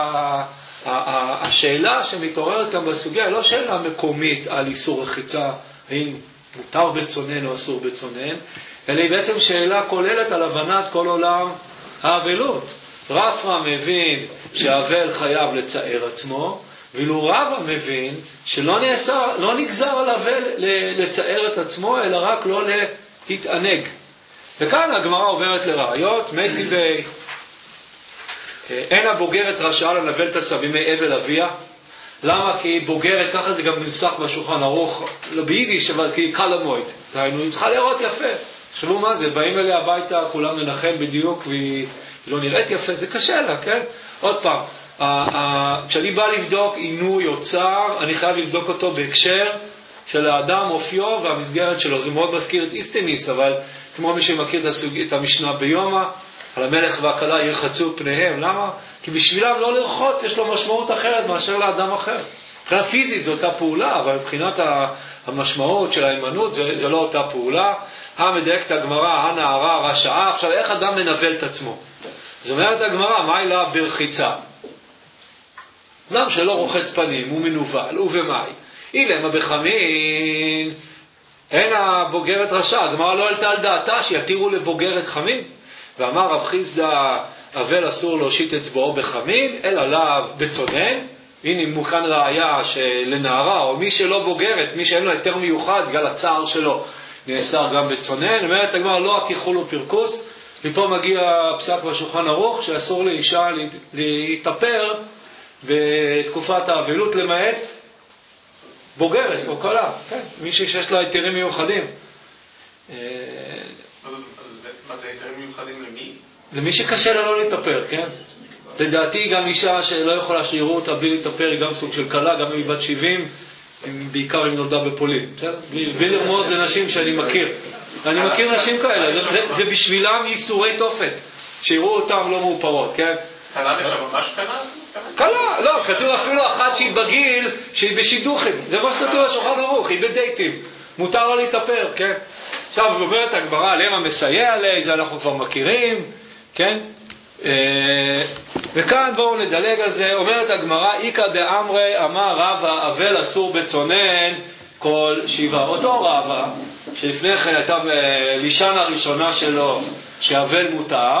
השאלה שמתעוררת כאן בסוגיה היא לא שאלה מקומית על איסור רחיצה, האם מותר בצונן או אסור בצונן, אלא היא בעצם שאלה כוללת על הבנת כל עולם האבלות. רפרם מבין שהאבל חייב לצער עצמו, ואילו רבא מבין שלא נאסר, לא נגזר על האבל לצער את עצמו, אלא רק לא להתענג. וכאן הגמרא עוברת לראיות, מתי בי אין הבוגרת רשעה לנבל את עצמה בימי אבל אביה. למה? כי בוגרת, ככה זה גם מנוסח בשולחן ערוך, לא ביידיש, אבל כי קל למועד. היא צריכה לראות יפה. תחשבו מה זה, באים אליה הביתה, כולם מנחם בדיוק, והיא לא נראית יפה, זה קשה לה, כן? עוד פעם, כשאני בא לבדוק עינוי או צער, אני חייב לבדוק אותו בהקשר של האדם, אופיו והמסגרת שלו. זה מאוד מזכיר את איסטניס, אבל כמו מי שמכיר את המשנה ביומא, על המלך והכלה ירחצו פניהם. למה? כי בשבילם לא לרחוץ, יש לו משמעות אחרת מאשר לאדם אחר. מבחינה פיזית זו אותה פעולה, אבל מבחינת המשמעות של האמנות זה, זה לא אותה פעולה. המדייקת הגמרא, הנערה, רשעה. עכשיו, איך אדם מנבל את עצמו? זאת אומרת הגמרא, מה אילה ברחיצה? אדם שלא רוחץ פנים, הוא מנובל, הוא ומאי. אילמה בחמין, אין הבוגרת רשע. הגמרא לא עלתה על דעתה שיתירו לבוגרת חמין. ואמר רב חיסדא, אבל אסור להושיט אצבעו בחמין, אלא לאו בצונן. הנה מוכן ראיה שלנערה, או מי שלא בוגרת, מי שאין לו יותר מיוחד, בגלל הצער שלו, נאסר גם בצונן. אומרת הגמרא, לא הקיחו לו פרקוס. ופה מגיע פסק בשולחן ערוך, שאסור לאישה להתאפר בתקופת האבלות, למעט בוגרת או קלה, כן, מישהי שיש לה היתרים מיוחדים.
מה זה היתרים מיוחדים למי?
למי שקשה לה לא להתאפר, כן? לדעתי גם אישה שלא יכולה שיראו אותה בלי להתאפר, היא גם סוג של קלה, גם היא בת שבעים, בעיקר היא נולדה בפולין, בסדר? בלי לרמוז לנשים שאני מכיר. אני מכיר נשים כאלה, זה, זה, זה בשבילם ייסורי תופת, שיראו אותם לא מאופרות, כן?
קלה נשאר ממש קלה?
קלה, לא, כתוב אפילו אחת שהיא בגיל, שהיא בשידוכים, זה מה שכתוב בשולחן ערוך, היא בדייטים, מותר לה להתאפר, כן? עכשיו, אומרת הגמרא, למה מסייע עלי, זה אנחנו כבר מכירים, כן? וכאן בואו נדלג על זה, אומרת הגמרא, איקא דאמרי אמר רבא, אבל אסור בצונן כל שבעה. אותו רבא, שלפני כן הייתה לישן הראשונה שלו, שאבל מותר,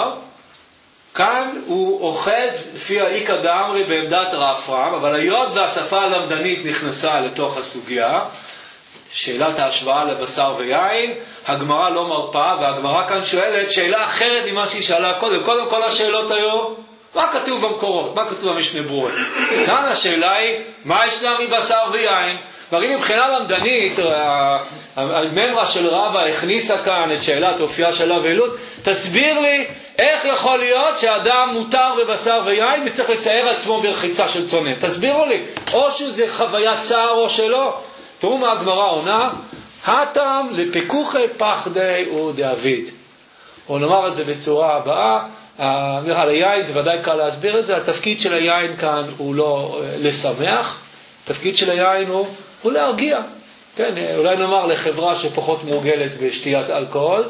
כאן הוא אוחז לפי האיקא דאמרי בעמדת רפרם, אבל היות והשפה הלמדנית נכנסה לתוך הסוגיה, שאלת ההשוואה לבשר ויין, הגמרא לא מרפה, והגמרא כאן שואלת שאלה אחרת ממה שהיא שאלה קודם. קודם כל השאלות היו, מה כתוב במקורות? מה כתוב במשנה ברורה? כאן השאלה היא, מה ישנה מבשר ויין? מראים מבחינה למדנית, הממרה של רבא הכניסה כאן את שאלת אופייה של אבלות. תסביר לי איך יכול להיות שאדם מותר בבשר ויין וצריך לצייר עצמו ברחיצה של צונן. תסבירו לי, או שזה חוויית צער או שלא. תראו מה הגמרא עונה, הטעם לפיקוחי פחדי ודאביד. או נאמר את זה בצורה הבאה, על היין זה ודאי קל להסביר את זה, התפקיד של היין כאן הוא לא לשמח, התפקיד של היין הוא, הוא להרגיע. כן, אולי נאמר לחברה שפחות מורגלת בשתיית אלכוהול,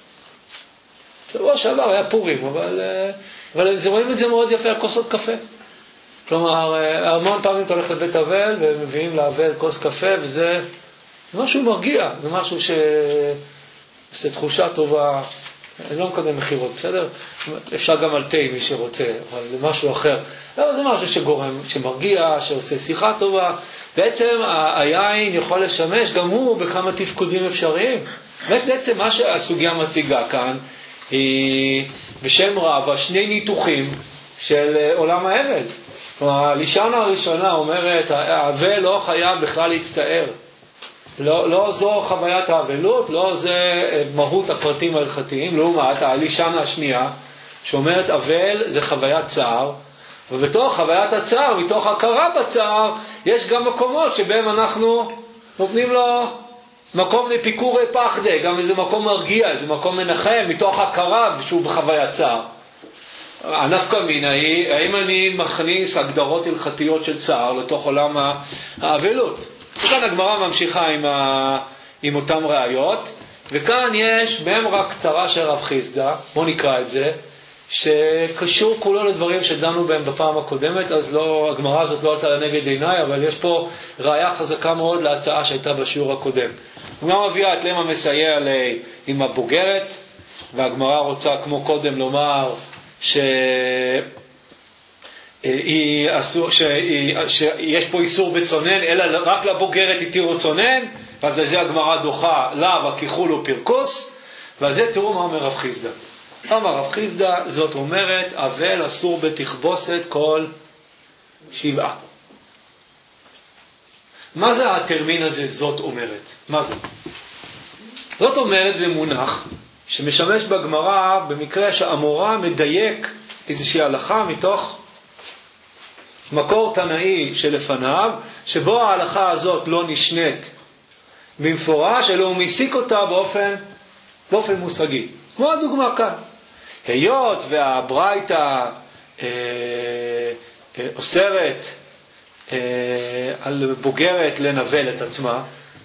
שבוע שעבר היה פורים, אבל, אבל זה רואים את זה מאוד יפה על כוסות קפה. כלומר, המון פעמים אתה הולך לבית אבל ומביאים לאבל כוס קפה, וזה זה משהו מרגיע, זה משהו שעושה תחושה טובה. אני לא מקדם מחירות, בסדר? אפשר גם על תה מי שרוצה, אבל זה משהו אחר. אבל זה משהו שגורם, שמרגיע, שעושה שיחה טובה. בעצם היין יכול לשמש גם הוא בכמה תפקודים אפשריים. בעצם מה שהסוגיה מציגה כאן היא בשם רבא שני ניתוחים של עולם האבל. כלומר, הלישנה הראשונה אומרת, האבל לא חייב בכלל להצטער. לא, לא זו חוויית האבלות, לא זה מהות הפרטים ההלכתיים, לעומת הלישנה השנייה, שאומרת אבל זה חוויית צער, ובתוך חוויית הצער, מתוך הכרה בצער, יש גם מקומות שבהם אנחנו נותנים לו מקום לפיקורי פחדי, גם איזה מקום מרגיע, איזה מקום מנחם, מתוך הכרה שהוא בחוויית צער. הנפקא מינה היא, האם אני מכניס הגדרות הלכתיות של צער לתוך עולם האבלות? וכאן הגמרא ממשיכה עם, ה... עם אותם ראיות, וכאן יש ממרה קצרה של רב חיסדא, בוא נקרא את זה, שקשור כולו לדברים שדנו בהם בפעם הקודמת, אז לא, הגמרא הזאת לא עלתה לנגד עיניי, אבל יש פה ראיה חזקה מאוד להצעה שהייתה בשיעור הקודם. הגמרא מביאה את למה מסייע לי עם הבוגרת, והגמרא רוצה כמו קודם לומר ש... היא אסור, שהיא, שיש פה איסור בצונן, אלא רק לבוגרת התירו צונן, ואז זה הגמרא דוחה לאו הקיחו לו פרקוס, ועל זה תראו מה אומר רב חיסדא. אמר רב חיסדא, זאת אומרת, אבל אסור בתכבוסת כל שבעה. מה זה הטרמין הזה, זאת אומרת? מה זה? זאת אומרת, זה מונח שמשמש בגמרא במקרה שהאמורה מדייק איזושהי הלכה מתוך מקור תנאי שלפניו, שבו ההלכה הזאת לא נשנית במפורש, אלא הוא מסיק אותה באופן, באופן מושגי. כמו הדוגמה כאן. היות והברייתא אה, אה, אוסרת אה, על בוגרת לנבל את עצמה,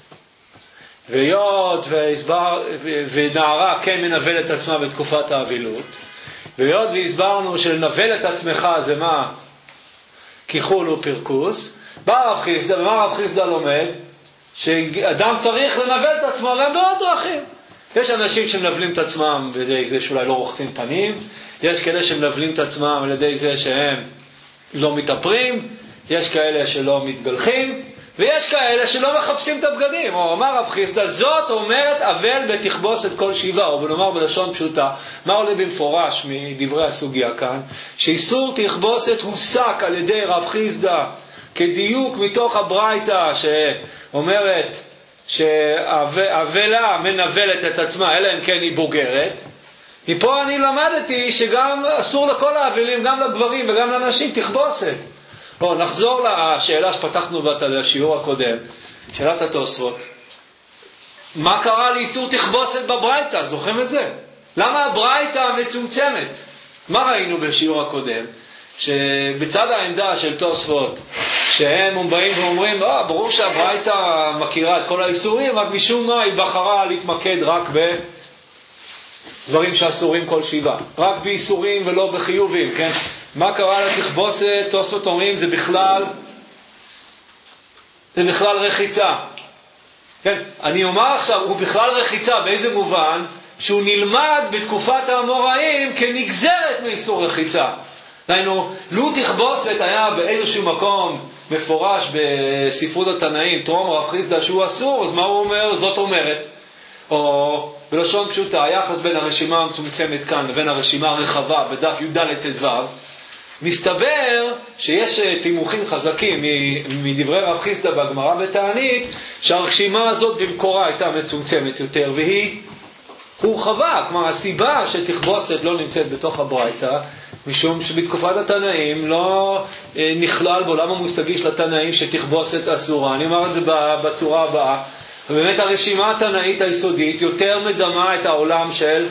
והיות והסבר, ונערה כן מנבל את עצמה בתקופת האבילות, והיות והסברנו שלנבל את עצמך זה מה? כיחול ופרקוס. בא רב חיסדא, ומה רב חיסדא לומד? שאדם צריך לנבל את עצמו גם בעוד דרכים. יש אנשים שמנבלים את עצמם על ידי זה שאולי לא רוחצים פנים, יש כאלה שמנבלים את עצמם על ידי זה שהם לא מתאפרים, יש כאלה שלא מתגלחים, ויש כאלה שלא מחפשים את הבגדים. או אמר רב חיסדא, זאת אומרת אבל בתכבוסת כל שבעה, או בנאמר בלשון פשוטה, מה עולה במפורש מדברי הסוגיה כאן? שאיסור תכבוסת הוסק על ידי רב חיסדא כדיוק מתוך הברייתא שאומרת שהאבלה מנבלת את עצמה, אלא אם כן היא בוגרת. מפה אני למדתי שגם אסור לכל האבלים, גם לגברים וגם לנשים, תכבוסת. או, נחזור לשאלה שפתחנו בת על השיעור הקודם, שאלת התוספות. מה קרה לאיסור תכבוסת בברייתא? זוכרים את זה? למה הברייתא מצומצמת? מה ראינו בשיעור הקודם? שבצד העמדה של תוספות, שהם באים ואומרים, אה, ברור שהברייתא מכירה את כל האיסורים, רק משום מה היא בחרה להתמקד רק בדברים שאסורים כל שבעה. רק באיסורים ולא בחיובים, כן? מה קרה לתכבוסת? תוספות אומרים, זה בכלל, זה בכלל רחיצה. כן? אני אומר עכשיו, הוא בכלל רחיצה, באיזה מובן? שהוא נלמד בתקופת האמוראים כנגזרת מאיסור רחיצה. דיינו, לו תכבוסת היה באיזשהו מקום מפורש בספרות התנאים, טרום רב חיסדא שהוא אסור, אז מה הוא אומר? זאת אומרת. או בלשון פשוטה, היחס בין הרשימה המצומצמת כאן לבין הרשימה הרחבה בדף י"ד ט"ו, מסתבר שיש תימוכים חזקים מדברי רב חיסדא בגמרא בתענית, שהרשימה הזאת במקורה הייתה מצומצמת יותר, והיא הורחבה. כלומר, הסיבה שתכבוסת לא נמצאת בתוך הברייתא, משום שבתקופת התנאים לא נכלל בעולם המושגי של התנאים שתכבוסת אסורה. אני אומר את זה בצורה הבאה. ובאמת הרשימה התנאית היסודית יותר מדמה את העולם של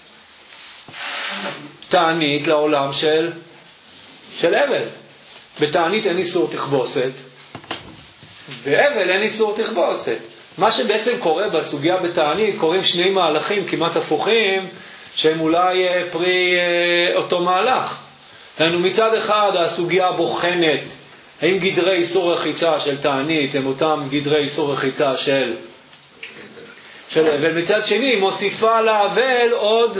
תענית לעולם של של אבל. בתענית אין איסור תכבוסת, באבל אין איסור תכבוסת. מה שבעצם קורה בסוגיה בתענית, קוראים שני מהלכים כמעט הפוכים, שהם אולי פרי אותו מהלך. לנו מצד אחד הסוגיה בוחנת האם גדרי איסור רחיצה של תענית הם אותם גדרי איסור רחיצה של של אבל. מצד שני מוסיפה לאבל עוד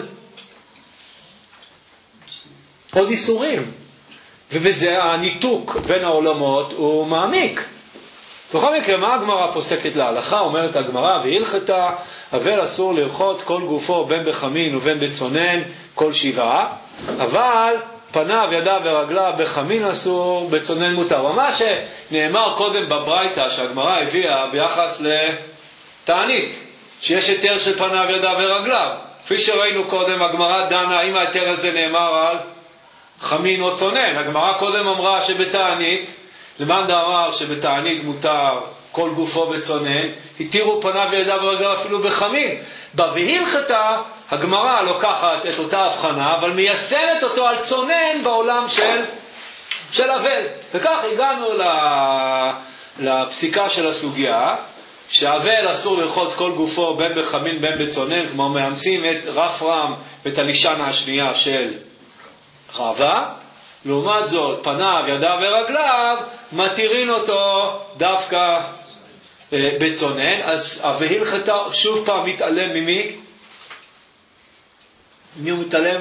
עוד איסורים, ובזה הניתוק בין העולמות הוא מעמיק. בכל מקרה, מה הגמרא פוסקת להלכה? אומרת הגמרא, והלכתה, אבל אסור לרחוץ כל גופו בין בחמין ובין בצונן כל שבעה, אבל פניו, ידיו ורגליו בחמין אסור, בצונן מותר. ומה שנאמר קודם בברייתא שהגמרא הביאה ביחס לתענית, שיש היתר של פניו, ידיו ורגליו. כפי שראינו קודם, הגמרא דנה האם ההיתר הזה נאמר על חמין או צונן. הגמרא קודם אמרה שבתענית, למאן דאמר שבתענית מותר כל גופו בצונן, התירו פניו וידיו ורגליו אפילו בחמין. בהלכתה הגמרא לוקחת את אותה הבחנה, אבל מיישמת אותו על צונן בעולם של של אבל. וכך הגענו לפסיקה של הסוגיה, שהאבל אסור לרחוץ כל גופו בין בחמין בין בצונן, כמו מאמצים את רפרם ואת הלישנה השנייה של רבא. לעומת זאת, פניו, ידיו ורגליו, מתירים אותו דווקא אה, בצונן. אז והלכתה שוב פעם מתעלם ממי? מי הוא מתעלם?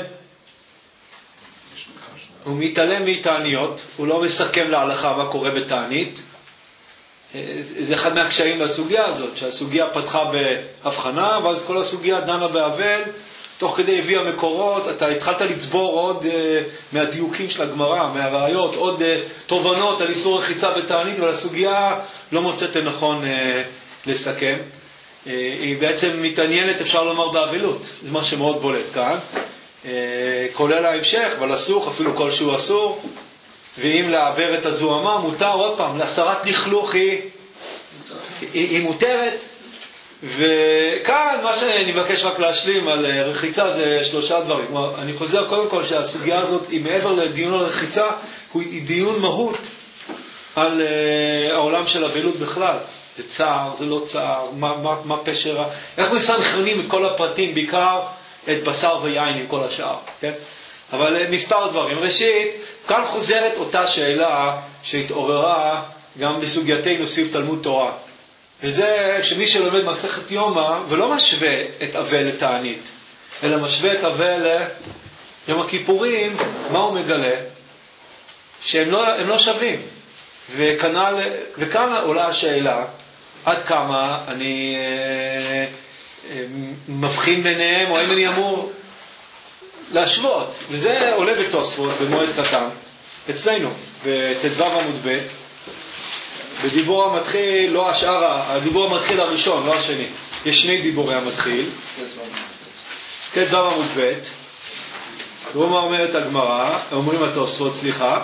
הוא מתעלם מתעניות, הוא לא מסכם להלכה מה קורה בתענית. אה, זה אחד מהקשיים בסוגיה הזאת, שהסוגיה פתחה בהבחנה, ואז כל הסוגיה דנה באבל, תוך כדי הביא המקורות, אתה התחלת לצבור עוד uh, מהדיוקים של הגמרא, מהראיות, עוד uh, תובנות על איסור רחיצה בתענית, אבל הסוגיה לא מוצאת לנכון uh, לסכם. Uh, היא בעצם מתעניינת, אפשר לומר, באבלות. זה מה שמאוד בולט כאן. Uh, כולל ההמשך, אבל אסור, אפילו כלשהו אסור. ואם לעבר את הזוהמה, מותר עוד פעם, להסרת לכלוך היא, היא, היא מותרת. וכאן מה שאני מבקש רק להשלים על רחיצה זה שלושה דברים. אני חוזר קודם כל שהסוגיה הזאת היא מעבר לדיון על רחיצה, היא דיון מהות על העולם של אבלות בכלל. זה צער, זה לא צער, מה, מה, מה פשר, איך מסנכרנים את כל הפרטים, בעיקר את בשר ויין עם כל השאר, כן? אבל מספר דברים. ראשית, כאן חוזרת אותה שאלה שהתעוררה גם בסוגייתנו סביב תלמוד תורה. וזה שמי שלומד מסכת יומא ולא משווה את אבל לתענית, אלא משווה את אבל ליום הכיפורים, מה הוא מגלה? שהם לא, הם לא שווים. וכנל, וכאן עולה השאלה, עד כמה אני אה, אה, מבחין ביניהם, או אם אני אמור להשוות. וזה עולה בתוספות, במועד קטן, אצלנו, בתדו עמוד ב', בדיבור המתחיל, לא השאר, הדיבור המתחיל הראשון, לא השני. יש שני דיבורי המתחיל. תדו עמוד ב', תראו מה אומרת הגמרא, אומרים התוספות, סליחה.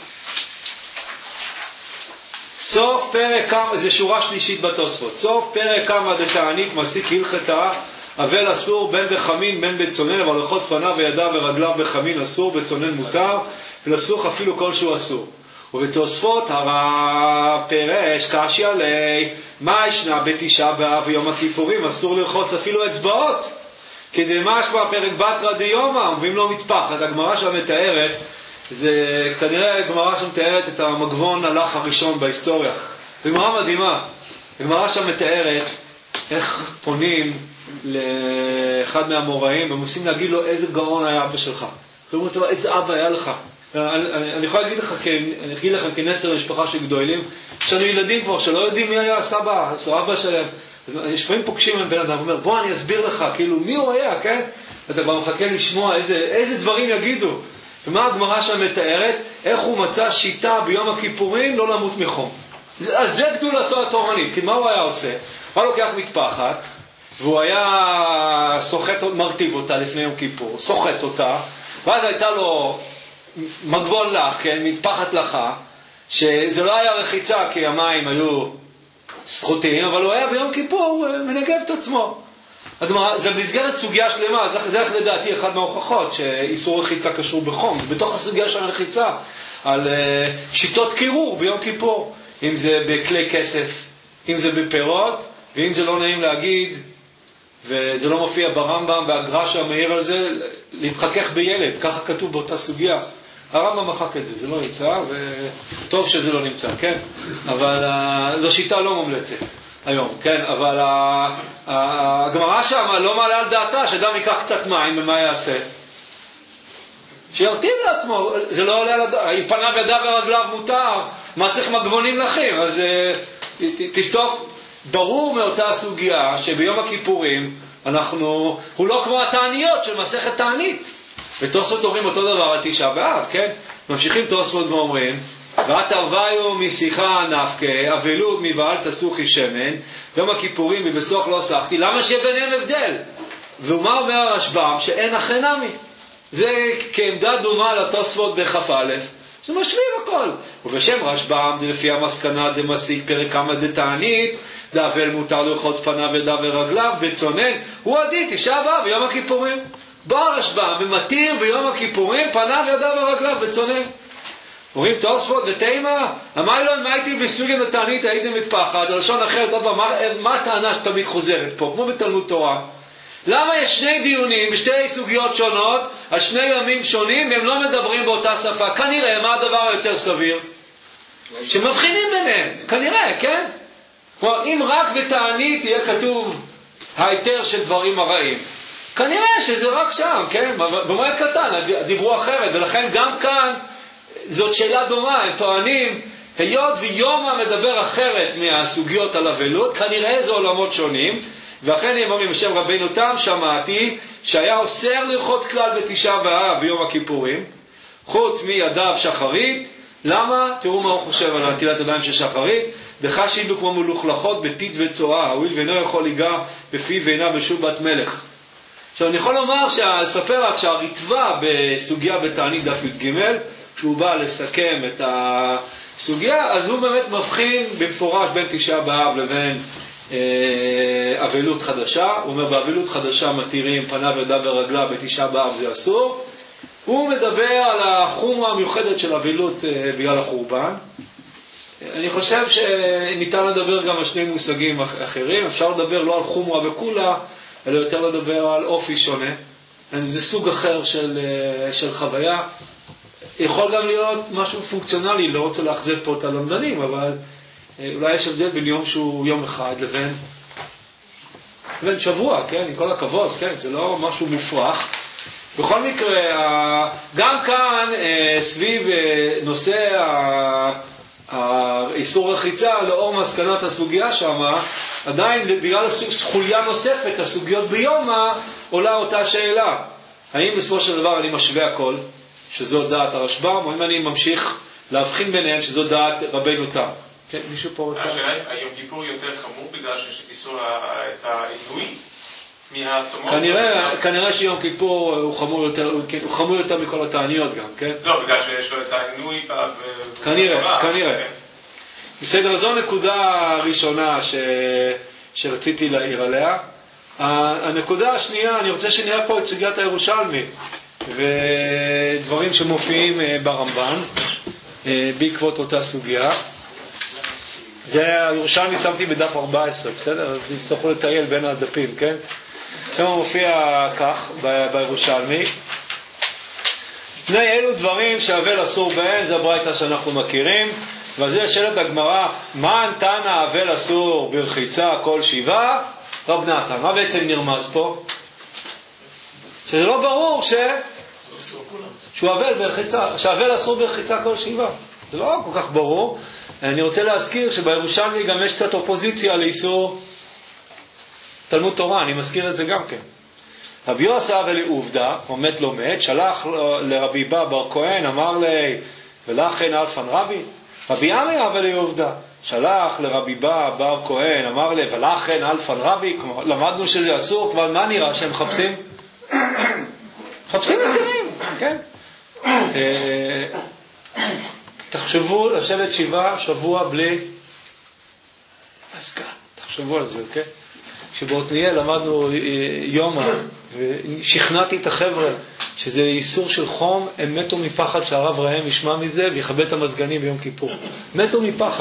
סוף פרק כמה, זה שורה שלישית בתוספות, סוף פרק כמה דתענית מסיק הלכתה, אבל אסור בין בחמין בין בצונן, אבל לחות פניו וידיו ורגליו בחמין אסור, בצונן מותר, ולסוך אפילו כלשהו אסור. ובתוספות הרב פרש קשי עלי, מה ישנה בתשעה באב ויום הכיפורים, אסור לרחוץ אפילו אצבעות, כדי מה כבר פרק בתרא דיומא, ואם לא מטפחת. הגמרא שם מתארת, זה כנראה גמרא שם מתארת את המגבון הלך הראשון בהיסטוריה. זו גמרא מדהימה. הגמרא שם מתארת איך פונים לאחד מהמוראים, והם עושים להגיד לו איזה גאון היה אבא שלך. ואומרים לו, איזה אבא היה לך. אני, אני, אני יכול להגיד לך, אני אגיד לכם כנצר למשפחה של גדולים, יש לנו ילדים כבר שלא יודעים מי היה הסבא, הסבא שלהם. אז לפעמים פוגשים עם בן אדם, אומר, בוא אני אסביר לך, כאילו מי הוא היה, כן? אתה כבר מחכה לשמוע איזה, איזה דברים יגידו. ומה הגמרא שם מתארת? איך הוא מצא שיטה ביום הכיפורים לא למות מחום. אז זה גדולתו התורנית, כי מה הוא היה עושה? הוא היה לוקח מטפחת, והוא היה סוחט, מרטיב אותה לפני יום כיפור, סוחט אותה, ואז הייתה לו מגבון לך, כן, מטפחת לך, שזה לא היה רחיצה כי המים היו סחוטים, אבל הוא היה ביום כיפור מנגב את עצמו. הגמרא, זה במסגרת סוגיה שלמה, זה, זה איך לדעתי אחד מההוכחות שאיסור רחיצה קשור בחום, זה בתוך הסוגיה של הרחיצה, על uh, שיטות קירור ביום כיפור, אם זה בכלי כסף, אם זה בפירות, ואם זה לא נעים להגיד, וזה לא מופיע ברמב"ם, והגר"ש המעיר על זה, להתחכך בילד, ככה כתוב באותה סוגיה. הרמב"ם מחק את זה, זה לא נמצא, וטוב שזה לא נמצא, כן? אבל uh, זו שיטה לא מומלצת היום, כן? אבל uh, הגמרא שם לא מעלה על דעתה, שאדם ייקח קצת מים, ומה יעשה? שירטיב לעצמו, זה לא עולה על הדעת, אם פניו ידיו ורגליו מותר, מה צריך מגבונים לכם? אז uh, ת, ת, תשתוק. ברור מאותה סוגיה שביום הכיפורים אנחנו, הוא לא כמו התעניות של מסכת תענית. ותוספות אומרים אותו דבר על תשעה באב, כן? ממשיכים תוספות ואומרים, ואת הרוויו משיחה נפקה, אבלות מבעל תסוכי שמן, יום הכיפורים מבסוך לא סחתי, למה שיהיה ביניהם הבדל? ומה אומר הרשב"ם? שאין אחרי נמי. זה כעמדה דומה לתוספות בכף א', שמשווים הכל. ובשם רשב"ם, לפי המסקנה דמסיק פרק כמה דתענית, דאבל מותר לרחוץ פניו ידיו ורגליו, בצונן, הוא עדי תשעה באב ביום הכיפורים. בא הרשב"ם ומתיר ביום הכיפורים פניו ידיו ורגליו בצונן. אומרים תוספות ותימה, אמר לו, מה הייתי בסוגיה דתענית, הייתי מתפחד, הלשון אחרת, מה, מה הטענה שתמיד חוזרת פה, כמו בתלמוד תורה? למה יש שני דיונים בשתי סוגיות שונות, על שני ימים שונים, והם לא מדברים באותה שפה? כנראה, מה הדבר היותר סביר? שמבחינים ביניהם, כנראה, כן? כלומר, אם רק בתענית יהיה כתוב היתר של דברים הרעים, כנראה שזה רק שם, כן? במועד קטן, דיברו אחרת, ולכן גם כאן זאת שאלה דומה, הם טוענים, היות ויומא מדבר אחרת מהסוגיות על אבלות, כנראה זה עולמות שונים, ואכן הם אומרים, בשם רבינו תם שמעתי, שהיה אוסר לרחוץ כלל בתשעה באב ויום הכיפורים, חוץ מידיו שחרית. למה? תראו מה הוא חושב על נטילת ידיים של שחרית. דחה שידו כמו מלוכלכות בטיט וצואה, הואיל ואינו יכול ליגע בפי ועיניו בשוב בת מלך. עכשיו אני יכול לומר, לספר רק שהריטב"א בסוגיה בתענית דף י"ג, כשהוא בא לסכם את הסוגיה, אז הוא באמת מבחין במפורש בין תשעה באב לבין אה, אבלות חדשה. הוא אומר, באבלות חדשה מתירים פניו ידיו ורגלה, בתשעה באב זה אסור. הוא מדבר על החומרה המיוחדת של אבלות אה, בגלל החורבן. אני חושב שניתן לדבר גם על שני מושגים אחרים. אפשר לדבר לא על חומרה וכולה, אלא יותר לדבר על אופי שונה. זה סוג אחר של, של חוויה. יכול גם להיות משהו פונקציונלי, לא רוצה להחזב פה את הלמדנים, אבל אולי יש הבדל בין יום שהוא יום אחד לבין, לבין שבוע, כן? עם כל הכבוד, כן? זה לא משהו מופרך. בכל מקרה, גם כאן סביב נושא האיסור רחיצה, לאור מסקנת הסוגיה שם, עדיין בגלל חוליה נוספת, הסוגיות ביומה, עולה אותה שאלה. האם בסופו של דבר אני משווה הכל, שזו דעת הרשב"ם, או אם אני ממשיך להבחין ביניהם, שזו דעת רבינו תם? כן, מישהו פה רוצה?
השאלה היא, היום כיפור יותר חמור בגלל שיש את איסור את העינוי מהעצומות?
כנראה, כנראה שיום כיפור הוא חמור יותר, הוא חמור יותר מכל התעניות גם, כן?
לא, בגלל שיש לו את העינוי
כנראה, כנראה. בסדר, זו נקודה ראשונה ש... שרציתי להעיר עליה. הנקודה השנייה, אני רוצה שנראה פה את סוגיית הירושלמי, ודברים שמופיעים ברמב"ן, בעקבות אותה סוגיה. זה הירושלמי שמתי בדף ארבע עשרה, בסדר? אז יצטרכו לטייל בין הדפים, כן? שם מופיע כך בירושלמי. שני אלו דברים שהאבל אסור בהם, זה הברייתא שאנחנו מכירים. וזה שאלת הגמרא, מה תנא אבל אסור ברחיצה כל שבעה? רב נתן, מה בעצם נרמז פה? שזה לא ברור ש... שהוא אבל ברחיצה, שהאבל אסור ברחיצה כל שבעה. זה לא כל כך ברור. אני רוצה להזכיר שבירושלמי גם יש קצת אופוזיציה לאיסור תלמוד תורה, אני מזכיר את זה גם כן. רבי יוסף ולעובדה, עומד לא מת, שלח לרבי בא בר כהן, אמר לי, ולכן אלפן רבי. רבי עמי אבל לעובדה, שלח לרבי בא בר כהן, אמר לי, ולכן אלפן רבי. כלומר, למדנו שזה אסור, כבר מה נראה שהם מחפשים? מחפשים היתרים, כן? תחשבו לשבת שבעה שבוע בלי מזגן, תחשבו על זה, כן? שבעתניאל למדנו יומא ושכנעתי את החבר'ה שזה איסור של חום, הם מתו מפחד שהרב ראם ישמע מזה ויכבה את המזגנים ביום כיפור. מתו מפחד.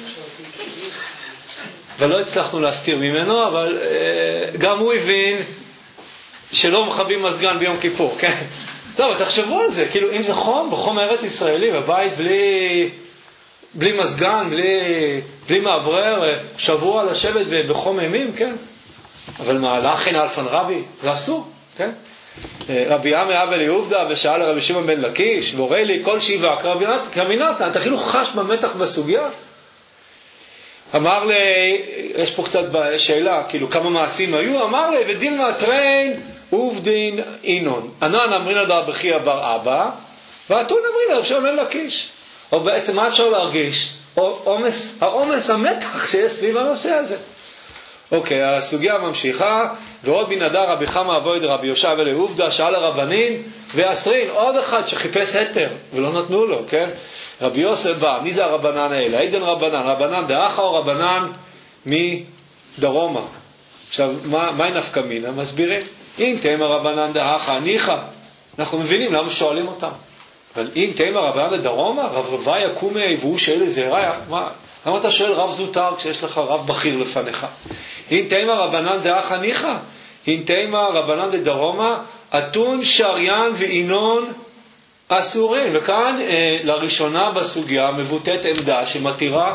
ולא הצלחנו להסתיר ממנו, אבל גם הוא הבין שלא מכבים מזגן ביום כיפור, כן? טוב, תחשבו על זה, כאילו אם זה חום, בחום הארץ ישראלי, בבית בלי, בלי מזגן, בלי, בלי מעברר, שבוע לשבת בחום אימים, כן? אבל מה, לכן אלפן רבי? זה אסור, כן? רבי עמי אבל לעובדה ושאל לרבי שמעון בן לקיש, והורה לי כל שבעה קרבינתה, אתה כאילו חש במתח בסוגיה? אמר לי, יש פה קצת שאלה, כאילו כמה מעשים היו, אמר לי, ודין מהטרין עובדין אינון. ענן אמרין לדבר בכי אבר אבא, ואתון אמרין לרבי שמעון בן לקיש. או בעצם מה אפשר להרגיש? העומס, העומס המתח שיש סביב הנושא הזה. אוקיי, הסוגיה ממשיכה, ועוד מן הדר רבי חמא אבויד רבי יושע ולעובדה, שאל הרבנין ועשרין, עוד אחד שחיפש היתר, ולא נתנו לו, כן? רבי יוסף בא, מי זה הרבנן האלה? עידן רבנן, רבנן דאחה או רבנן מדרומה? עכשיו, מה, מה נפקא מינה? מסבירים. אם תימא רבנן דאחה, ניחא. אנחנו מבינים למה שואלים אותם. אבל אם תימא רבנן דרומה, רב רבי יקומי, והוא שואל איזה ראיה, מה? למה אתה שואל רב זוטר כשיש לך רב בכיר לפניך? אם תימא רבנן דאחה ניחא, אם תימא רבנן דרומה, אתון שריין ואינון אסורים. וכאן אה, לראשונה בסוגיה מבוטאת עמדה שמתירה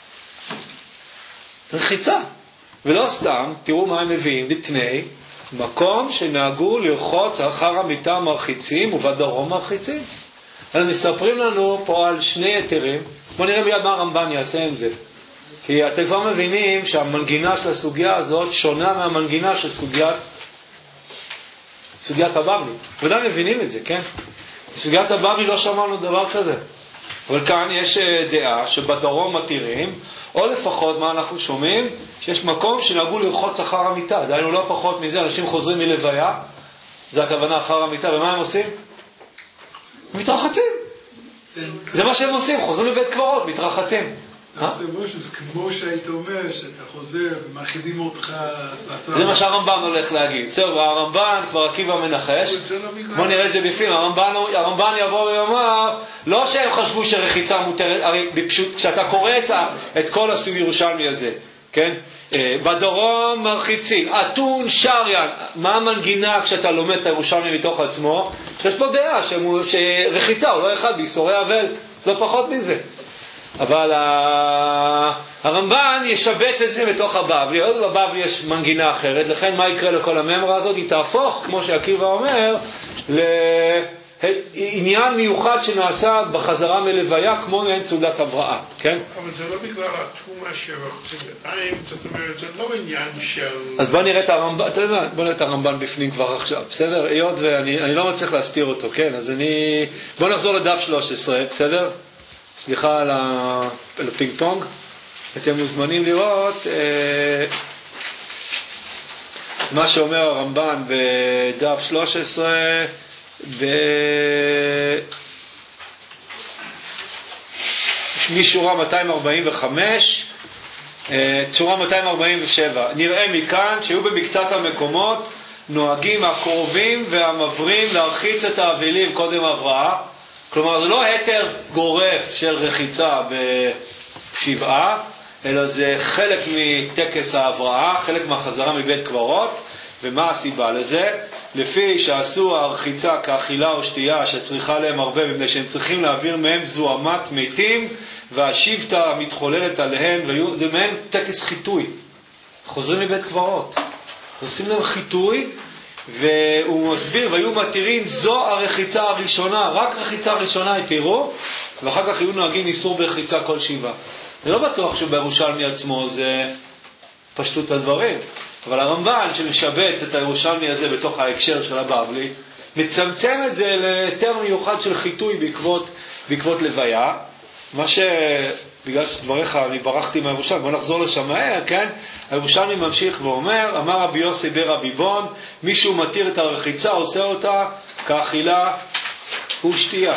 רחיצה. ולא סתם, תראו מה הם מביאים, דתני, מקום שנהגו לרחוץ אחר המיטה מרחיצים ובדרום מרחיצים. אז מספרים לנו פה על שני יתרים. בוא נראה מיד מה הרמב"ן יעשה עם זה. כי אתם כבר מבינים שהמנגינה של הסוגיה הזאת שונה מהמנגינה של סוגיית סוגיית הבבלי. ודאי מבינים את זה, כן? בסוגיית הבבלי לא שמענו דבר כזה. אבל כאן יש דעה שבדרום מתירים, או לפחות מה אנחנו שומעים, שיש מקום שנהגו לרחוץ אחר המיטה. דיינו לא פחות מזה, אנשים חוזרים מלוויה, זה הכוונה אחר המיטה, ומה הם עושים? מתרחצים. זה מה שהם עושים, חוזרים לבית קברות, מתרחצים.
זה כמו שהיית אומר, שאתה חוזר ומאכילים אותך בשר.
זה מה שהרמב"ן הולך להגיד. בסדר, והרמב"ן כבר עקיבא מנחש. בוא נראה את זה בפנים. הרמב"ן יבוא ויאמר, לא שהם חשבו שרחיצה מותרת, הרי פשוט כשאתה קורא את כל הסוג ירושלמי הזה, כן? בדרום מרחיצים, אתון שריין. מה המנגינה כשאתה לומד את הירושלמי מתוך עצמו? שיש פה דעה שרחיצה הוא לא אחד ביסורי אבל, לא פחות מזה. אבל הרמב"ן ישבץ את זה בתוך הבבלי. עוד בבבלי יש מנגינה אחרת, לכן מה יקרה לכל הממרה הזאת? היא תהפוך, כמו שעקיבא אומר, לעניין מיוחד שנעשה בחזרה מלוויה, כמו מעין סעודת הבראה, כן?
אבל זה לא בגלל התרומה שרוחצים ידיים, זאת אומרת, זה לא עניין של...
אז בוא נראה את הרמב"ן, אתה יודע, בוא נראה את הרמב"ן בפנים כבר עכשיו, בסדר? היות ואני לא מצליח להסתיר אותו, כן? אז אני... בוא נחזור לדף שלוש עשרה, בסדר? סליחה על הפינג פונג. אתם מוזמנים לראות אה, מה שאומר הרמב"ן בדף שלוש עשרה ב... משורה מאתיים ארבעים וחמש אה, שורה מאתיים ארבעים ושבע. נראה מכאן שהיו במקצת המקומות נוהגים הקרובים והמברים להרחיץ את האבלים קודם הבראה. כלומר, זה לא היתר גורף של רחיצה בשבעה, אלא זה חלק מטקס ההבראה, חלק מהחזרה מבית קברות. ומה הסיבה לזה? לפי שעשו הרחיצה כאכילה או שתייה שצריכה להם הרבה, מפני שהם צריכים להעביר מהם זוהמת מתים, והשבתה מתחוללת עליהם, וזה מהם טקס חיתוי. חוזרים מבית קברות, עושים להם חיתוי, והוא מסביר, והיו מתירים, זו הרחיצה הראשונה, רק רחיצה ראשונה התירו, ואחר כך היו נוהגים איסור ברחיצה כל שבעה. זה לא בטוח שבירושלמי עצמו זה פשטות הדברים, אבל הרמב"ן שמשבץ את הירושלמי הזה בתוך ההקשר של הבבלי, מצמצם את זה ליתר מיוחד של חיתוי בעקבות, בעקבות לוויה, מה ש... בגלל שדבריך אני ברחתי מהירושלמי, בוא נחזור לשם מהר, כן? הירושלמי ממשיך ואומר, אמר רבי יוסי ברבי בון, מישהו מתיר את הרחיצה, עושה אותה כאכילה ושתייה.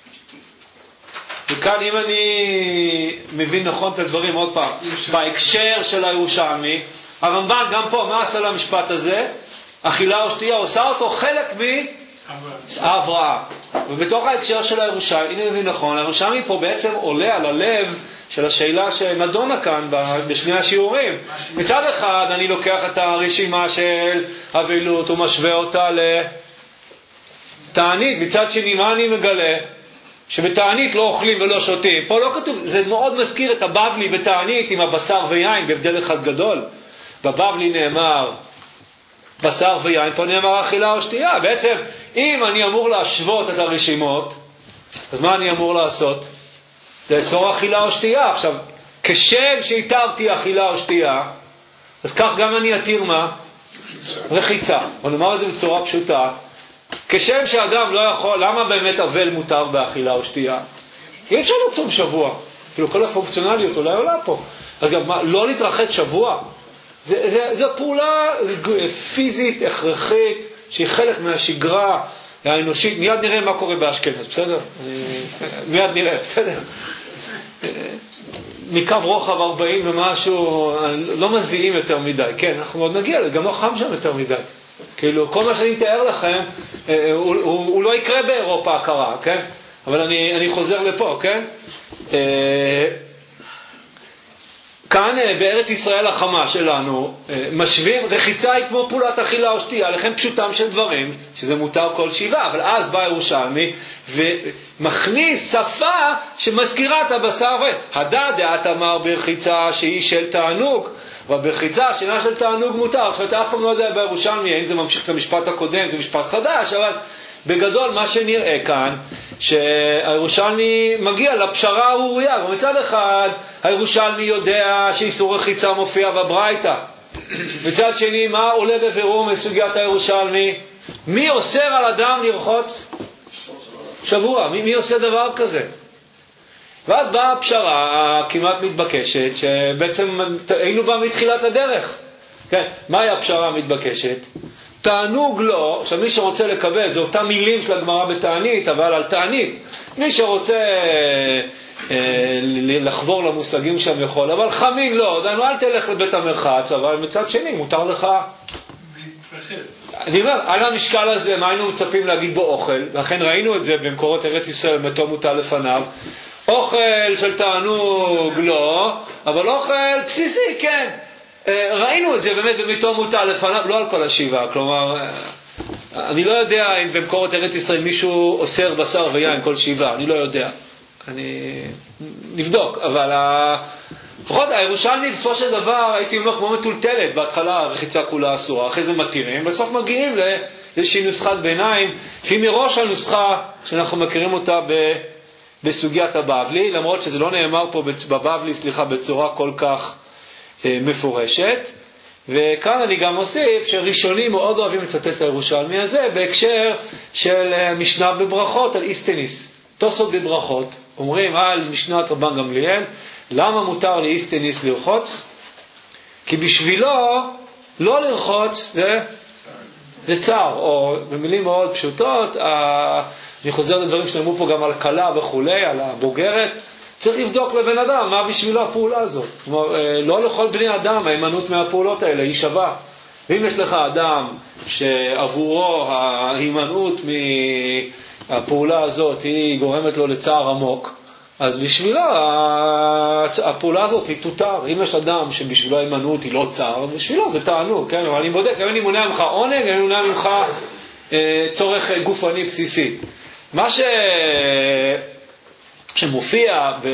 וכאן אם אני מבין נכון את הדברים עוד פעם, בהקשר של הירושלמי, הרמב"ן גם פה, מה עשה למשפט הזה? אכילה או שתייה, עושה אותו חלק מההבראה. ובתוך ההקשר של הירושלמי, אם אני מבין נכון, הירושלמי פה בעצם עולה על הלב של השאלה שנדונה כאן בשני השיעורים. מצד אחד אני לוקח את הרשימה של אבלות ומשווה אותה לתענית, מצד שני מה אני מגלה? שבתענית לא אוכלים ולא שותים. פה לא כתוב, זה מאוד מזכיר את הבבלי בתענית עם הבשר ויין, בהבדל אחד גדול. בבבלי נאמר בשר ויין, פה נאמר אכילה או שתייה. בעצם אם אני אמור להשוות את הרשימות, אז מה אני אמור לעשות? לאסור אכילה או שתייה. עכשיו, כשם שהתרתי אכילה או שתייה, אז כך גם אני אתיר מה? רחיצה. אבל נאמר את זה בצורה פשוטה. כשם שאדם לא יכול, למה באמת אבל מותר באכילה או שתייה? אי אפשר לצום שבוע. כאילו כל הפונקציונליות אולי עולה פה. אז גם מה, לא להתרחץ שבוע? זה, זה, זה פעולה פיזית, הכרחית, שהיא חלק מהשגרה האנושית. מיד נראה מה קורה באשכנז, בסדר? מיד נראה, בסדר? מקו רוחב ארבעים ומשהו, לא מזיעים יותר מדי. כן, אנחנו עוד נגיע, גם לא חם שם יותר מדי. כאילו, כל מה שאני מתאר לכם, הוא, הוא, הוא לא יקרה באירופה הקרה, כן? אבל אני, אני חוזר לפה, כן? כאן בארץ ישראל החמה שלנו, משווים, רחיצה היא כמו פעולת אכילה או שתייה, לכן פשוטם של דברים, שזה מותר כל שבעה, אבל אז בא ירושלמי ומכניס שפה שמזכירה את הבשר ויין. הדע דעת אמר ברחיצה שהיא של תענוג, וברחיצה שינה של תענוג מותר. עכשיו אתה אף פעם לא יודע בירושלמי, האם זה ממשיך את המשפט הקודם, זה משפט חדש, אבל בגדול מה שנראה כאן, שהירושלמי מגיע לפשרה הראויה, ומצד אחד הירושלמי יודע שאיסור רחיצה מופיע בברייתא. מצד שני, מה עולה בבירור מסוגיית הירושלמי? מי אוסר על אדם לרחוץ שבוע? מי, מי עושה דבר כזה? ואז באה הפשרה כמעט מתבקשת, שבעצם היינו בה מתחילת הדרך. כן, מהי הפשרה המתבקשת? תענוג לא, שמי שרוצה לקבל, זה אותם מילים של הגמרא בתענית, אבל על תענית. מי שרוצה אה, לחבור למושגים שם יכול, אבל חמין לא, דנו, אל תלך לבית המרחץ, אבל מצד שני, מותר לך. אני אומר, על המשקל הזה, מה היינו מצפים להגיד בו אוכל? לכן ראינו את זה במקורות ארץ ישראל, מתו מוטל לפניו. אוכל של תענוג לא, אבל אוכל בסיסי, כן. ראינו את זה באמת במתו מוטל לפניו, לא על כל השבעה. כלומר, אני לא יודע אם במקורות ארץ ישראל מישהו אוסר בשר ויין כל שבעה, אני לא יודע. אני נבדוק, אבל לפחות הירושלמי בסופו של דבר הייתי אומר כמו מטולטלת, בהתחלה הרחיצה כולה אסורה, אחרי זה מתירים, בסוף מגיעים לאיזושהי נוסחת ביניים, שהיא מראש הנוסחה שאנחנו מכירים אותה ב... בסוגיית הבבלי, למרות שזה לא נאמר פה בבבלי, סליחה, בצורה כל כך אה, מפורשת. וכאן אני גם מוסיף שראשונים מאוד אוהבים לצטט את הירושלמי הזה בהקשר של אה, משנה בברכות על איסטניס. תוספות בברכות אומרים על משנת רבן גמליאל, למה מותר לאיסטניס לרחוץ? כי בשבילו לא לרחוץ זה, זה צער, או במילים מאוד פשוטות, ה... אני חוזר לדברים שנאמרו פה גם על קלה וכולי, על הבוגרת, צריך לבדוק לבן אדם מה בשבילו הפעולה הזאת. כלומר, לא לכל בני אדם ההימנעות מהפעולות האלה היא שווה. ואם יש לך אדם שעבורו ההימנעות מהפעולה הזאת היא גורמת לו לצער עמוק, אז בשבילו הפעולה הזאת היא תותר. אם יש אדם שבשבילו ההימנעות היא לא צער, בשבילו זה תענוג, כן? אבל אני בודק, אם אני מונע ממך עונג, אני מונע ממך אה, צורך גופני בסיסי. מה ש... שמופיע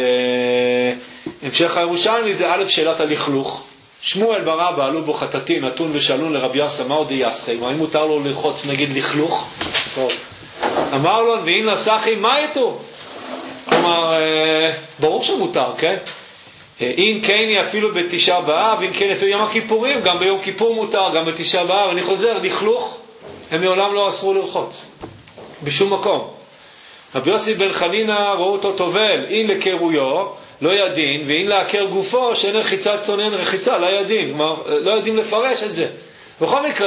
בהמשך הירושלמי זה א' שאלת הלכלוך. שמואל בר אבא עלו בו חטאתי נתון ושאלון לרבי יאסא מהו דייסחי, האם מותר לו לרחוץ נגיד לכלוך? טוב. אמר לו ואין לסחי מה יתו? כלומר ברור שמותר, כן? אם כן אפילו בתשעה באב, אם כן אפילו יום הכיפורים, גם ביום כיפור מותר, גם בתשעה באב. אני חוזר, לכלוך הם מעולם לא אסרו לרחוץ בשום מקום. רבי יוסי בן חנינא ראו אותו טובל, אין לקרויו לא ידין, ואין להכר גופו שאין רחיצת צונן רחיצה, לא ידין. כלומר, לא יודעים לפרש את זה. בכל מקרה,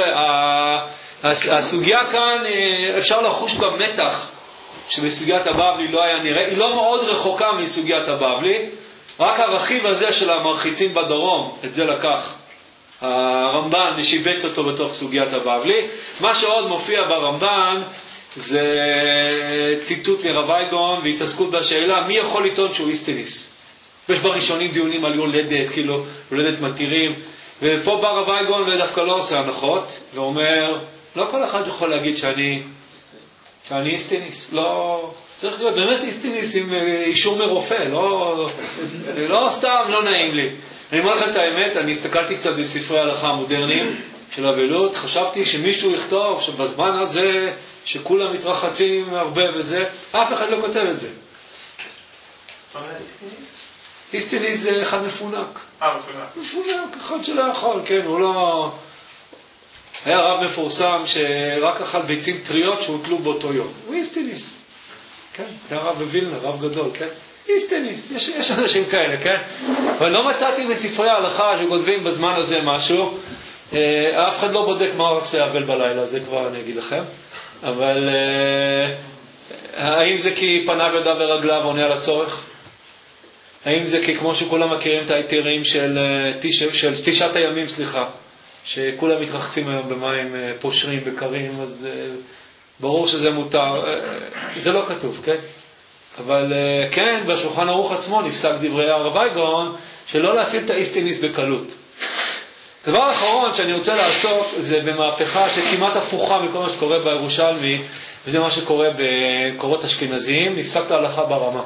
הסוגיה כאן, אפשר לחוש במתח שבסוגיית הבבלי לא היה נראה, היא לא מאוד רחוקה מסוגיית הבבלי, רק הרכיב הזה של המרחיצים בדרום, את זה לקח הרמב"ן ושיבץ אותו בתוך סוגיית הבבלי. מה שעוד מופיע ברמב"ן זה ציטוט מרב אייגון והתעסקות בשאלה מי יכול לטעון שהוא איסטניס. יש בראשונים דיונים על יולדת, כאילו יולדת מתירים, ופה בא רב אייגון ודווקא לא עושה הנחות ואומר לא כל אחד יכול להגיד שאני שאני איסטניס, לא צריך להיות באמת איסטניס עם אישור מרופא, לא, לא סתם לא נעים לי. אני אומר לכם את האמת, אני הסתכלתי קצת בספרי ההלכה המודרניים של אבלות, חשבתי שמישהו יכתוב שבזמן הזה שכולם מתרחצים הרבה וזה, אף אחד לא כותב את זה.
מה היה איסטניס?
איסטניס זה אחד מפונק.
אה, מפונק.
מפונק, אחד שלא יכול, כן, הוא לא... היה רב מפורסם שרק אכל ביצים טריות שהוטלו באותו יום. הוא איסטניס. כן, היה רב בווילנה, רב גדול, כן? איסטניס, יש, יש אנשים כאלה, כן? אבל לא מצאתי בספרי ההלכה שכותבים בזמן הזה משהו, אה, אף אחד לא בודק מה הוא עושה אבל בלילה, זה כבר אני אגיד לכם. אבל אה, האם זה כי פניו ידיו ורגליו עונה על הצורך? האם זה כי כמו שכולם מכירים את היתרים של, של, של תשעת הימים, סליחה, שכולם מתרחצים היום במים פושרים, בקרים, אז ברור שזה מותר. זה לא כתוב, כן? אבל כן, בשולחן ערוך עצמו נפסק דברי הרב אייגון שלא להפעיל את האיסטניס בקלות. דבר האחרון שאני רוצה לעסוק זה במהפכה שכמעט הפוכה מכל מה שקורה בירושלמי, וזה מה שקורה בקורות אשכנזיים, נפסק את ההלכה ברמה.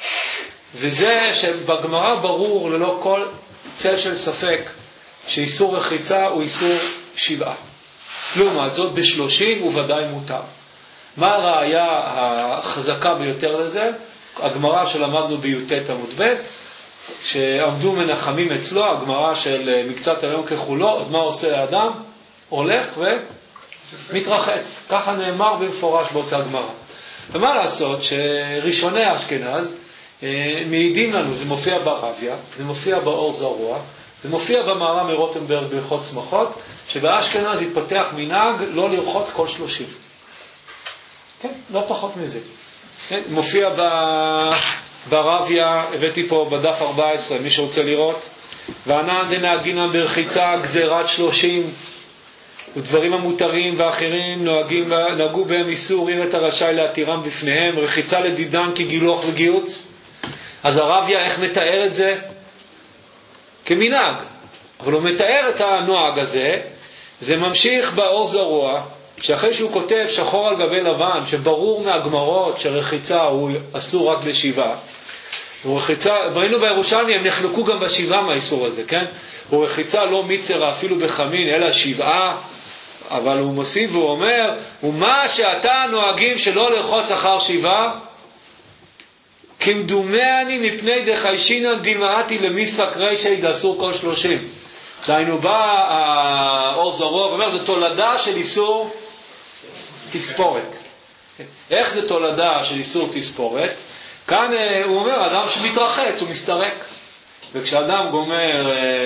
וזה שבגמרא ברור ללא כל צל של ספק שאיסור רחיצה הוא איסור שבעה. לעומת זאת בשלושים הוא ודאי מותר. מה הראיה החזקה ביותר לזה? הגמרא שלמדנו בי"ט עמוד ב', כשעמדו מנחמים אצלו, הגמרא של מקצת היום ככולו, אז מה עושה האדם? הולך ומתרחץ. ככה נאמר במפורש באותה גמרא. ומה לעשות שראשוני אשכנז מעידים לנו, זה מופיע ברביה, זה מופיע באור זרוע, זה מופיע במהר"ם מרוטנברג בהלכות שמחות, שבאשכנז התפתח מנהג לא לרחוץ כל שלושים. כן, לא פחות מזה. כן, מופיע ב... ברביה, הבאתי פה בדף ארבע עשרה, מי שרוצה לראות. וענן דנהגינם ברחיצה גזירת שלושים, ודברים המותרים ואחרים נוהגים, נהגו בהם איסור, אם אתה רשאי להתירם בפניהם, רחיצה לדידן כגילוח וגיוץ. אז הרביה איך מתאר את זה? כמנהג. אבל הוא מתאר את הנוהג הזה, זה ממשיך באור זרוע, שאחרי שהוא כותב שחור על גבי לבן, שברור מהגמרות שרחיצה הוא אסור רק בשבעה. ורחיצה, ראינו בירושלמי, הם נחלקו גם בשבעה מהאיסור הזה, כן? ורחיצה לא מיצרה אפילו בחמין, אלא שבעה, אבל הוא מוסיף והוא אומר, ומה שאתה נוהגים שלא לרחוץ אחר שבעה, כמדומני מפני דחיישינן דמעתי למשחק רישי דאסור כל שלושים. דהיינו בא האור זרוע ואומר, זה תולדה של איסור תספורת. איך זה תולדה של איסור תספורת? כאן הוא אומר, אדם שמתרחץ, הוא מסתרק. וכשאדם גומר,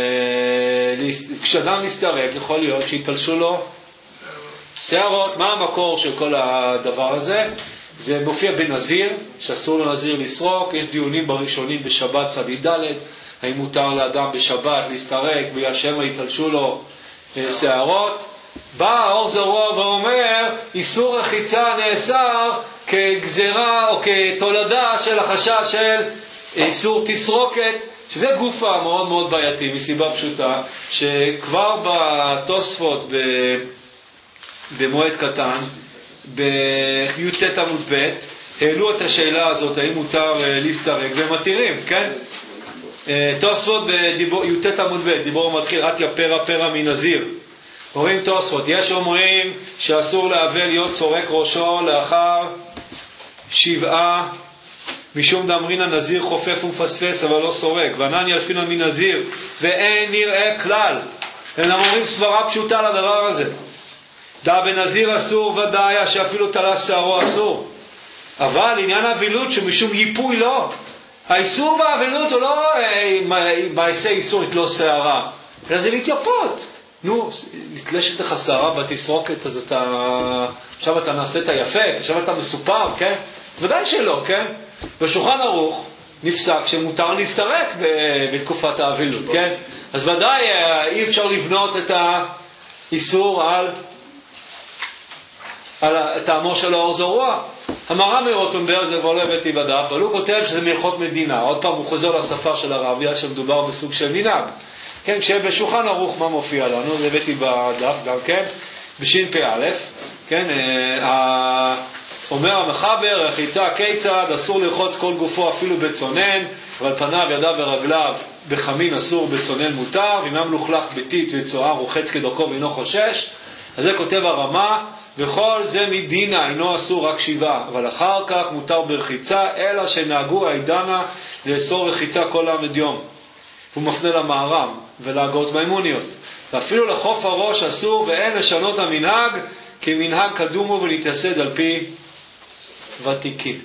כשאדם מסתרק, יכול להיות שיתלשו לו שערות. מה המקור של כל הדבר הזה? זה מופיע בנזיר, שאסור לנזיר לסרוק. יש דיונים בראשונים בשבת צדיק ד', האם מותר לאדם בשבת להסתרק, בגלל שמא יתלשו לו שערות. בא האור זרוע ואומר, איסור רחיצה נאסר כגזרה או כתולדה של החשש של איסור תסרוקת, שזה גופה מאוד מאוד בעייתי, מסיבה פשוטה, שכבר בתוספות במועד קטן, בי"ט עמוד ב', העלו את השאלה הזאת, האם מותר להסתרק, והם מתירים, כן? תוספות בי"ט עמוד ב', דיבור מתחיל, עטיה פרא פרא מנזיר. אומרים תוספות, יש אומרים שאסור לאבל להיות צורק ראשו לאחר שבעה, משום דאמרין הנזיר חופף ומפספס אבל לא סורק, וענן ילפין מנזיר ואין נראה כלל. הם אומרים סברה פשוטה לדבר הזה. דא בנזיר אסור ודאי שאפילו תלש שערו אסור, אבל עניין האבלות שמשום ייפוי לא. האיסור באבלות הוא לא מעשה איסור לתלוש שערה, אלא זה להתייפות. נו, נתלשת לך שערה בתסרוקת, אז אתה, עכשיו אתה נעשה את היפה, עכשיו אתה מסופר, כן? ודאי שלא, כן? בשולחן ערוך נפסק שמותר להסתרק בתקופת האבלות, כן? אז ודאי אי אפשר לבנות את האיסור על, על טעמו של האור זרוע. המהר"ם מרוטנברג, זה כבר לא הבאתי בדף, אבל הוא כותב שזה מהלכות מדינה. עוד פעם הוא חוזר לשפה של הרביה, שמדובר בסוג של מנהג. כן, כשבשולחן ערוך מה מופיע לנו, זה הבאתי בדף גם כן, בש"פ א', כן, אומר המחבר, רחיצה כיצד, אסור לרחוץ כל גופו אפילו בצונן, אבל פניו, ידיו ורגליו בחמין אסור, בצונן מותר, ואם מלוכלך ביתית וצוהר רוחץ כדרכו ואינו חושש. אז זה כותב הרמה, וכל זה מדינה אינו אסור רק שבעה, אבל אחר כך מותר ברחיצה, אלא שנהגו העידנה לאסור רחיצה כל עמד יום. הוא מפנה למהר"ם ולהגות מימוניות. ואפילו לחוף הראש אסור, ואין לשנות המנהג, כי מנהג קדומו ולהתייסד על פי ותיקין.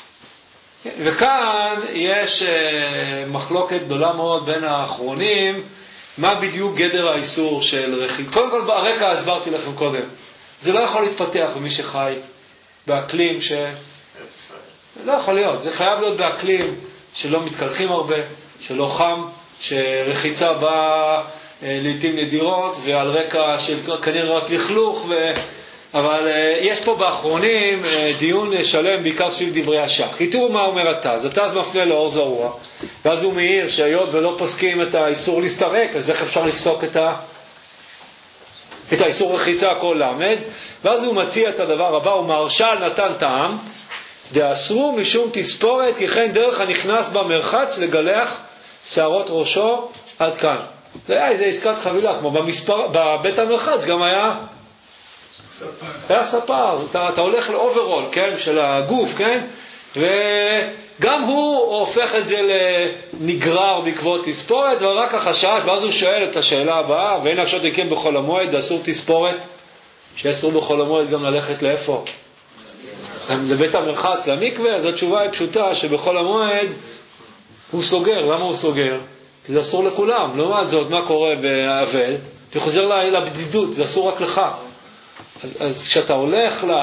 וכאן יש מחלוקת גדולה מאוד בין האחרונים, מה בדיוק גדר האיסור של רחיצה. קודם כל ברקע הסברתי לכם קודם, זה לא יכול להתפתח במי שחי באקלים ש... לא יכול להיות, זה חייב להיות באקלים שלא מתקלחים הרבה, שלא חם, שרחיצה באה לעתים נדירות ועל רקע של כנראה רק לכלוך ו... אבל יש פה באחרונים דיון שלם בעיקר סביב דברי השח. תראו מה אומר התז, התז מפנה לאור זרוע, ואז הוא מעיר שהיות ולא פוסקים את האיסור להסתרק, אז איך אפשר לפסוק את, ה... את האיסור רחיצה כל למד, ואז הוא מציע את הדבר הבא, הוא מהרש"ל נתן טעם, דאסרו משום תספורת יכן דרך הנכנס במרחץ לגלח שערות ראשו עד כאן. זה היה איזה עסקת חבילה, כמו במספר, בבית המרחץ גם היה היה ספר, אתה, אתה הולך לאוברול, כן, של הגוף, כן, וגם הוא הופך את זה לנגרר בעקבות תספורת, ורק החשש, ואז הוא שואל את השאלה הבאה, ואין להקשות עיקם בחול המועד, אסור תספורת, שאסור בחול המועד גם ללכת לאיפה? לבית המרחץ, למקווה. אז התשובה היא פשוטה, שבחול המועד הוא סוגר. למה הוא סוגר? כי זה אסור לכולם. לעומת זאת, מה קורה באבל? אתה חוזר לבדידות, זה אסור רק לך. אז, אז כשאתה הולך ל...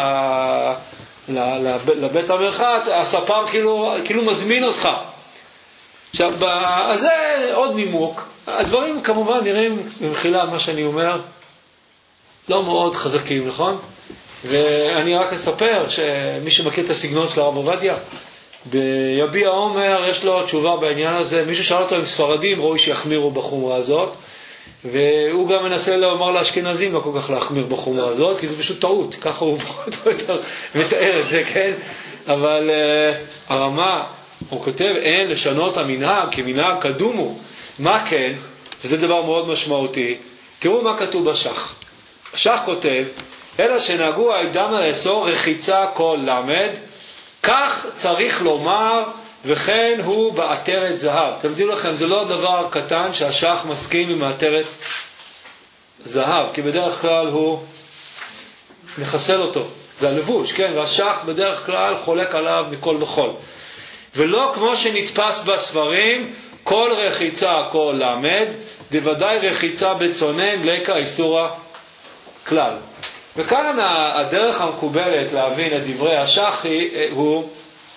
לבית המרחץ, הספר כאילו, כאילו מזמין אותך. עכשיו, אז זה עוד נימוק. הדברים כמובן נראים במחילה מה שאני אומר לא מאוד חזקים, נכון? ואני רק אספר שמי שמכיר את הסגנון של הרב עובדיה ביביע עומר יש לו תשובה בעניין הזה. מישהו שאל אותו אם ספרדים ראוי שיחמירו בחומרה הזאת, והוא גם מנסה לומר לאשכנזים לא כל כך להחמיר בחומרה הזאת, כי זה פשוט טעות, ככה הוא מתאר את זה, כן? אבל uh, הרמה, הוא כותב, אין לשנות המנהג, כי מנהג קדומו. מה כן? וזה דבר מאוד משמעותי. תראו מה כתוב בשח. השח כותב, אלא שנהגו העידן לאסור רחיצה כל למד, כך צריך לומר, וכן הוא בעטרת זהב. תמדילו לכם, זה לא דבר קטן שהשח מסכים עם מעטרת זהב, כי בדרך כלל הוא מחסל אותו. זה הלבוש, כן? והשח בדרך כלל חולק עליו מכל וכל. ולא כמו שנתפס בספרים, כל רחיצה כל למד, דוודאי רחיצה בצונן לקה איסורה כלל. וכאן הדרך המקובלת להבין את דברי השח הוא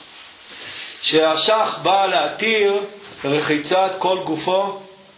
שהשח בא להתיר רחיצת כל גופו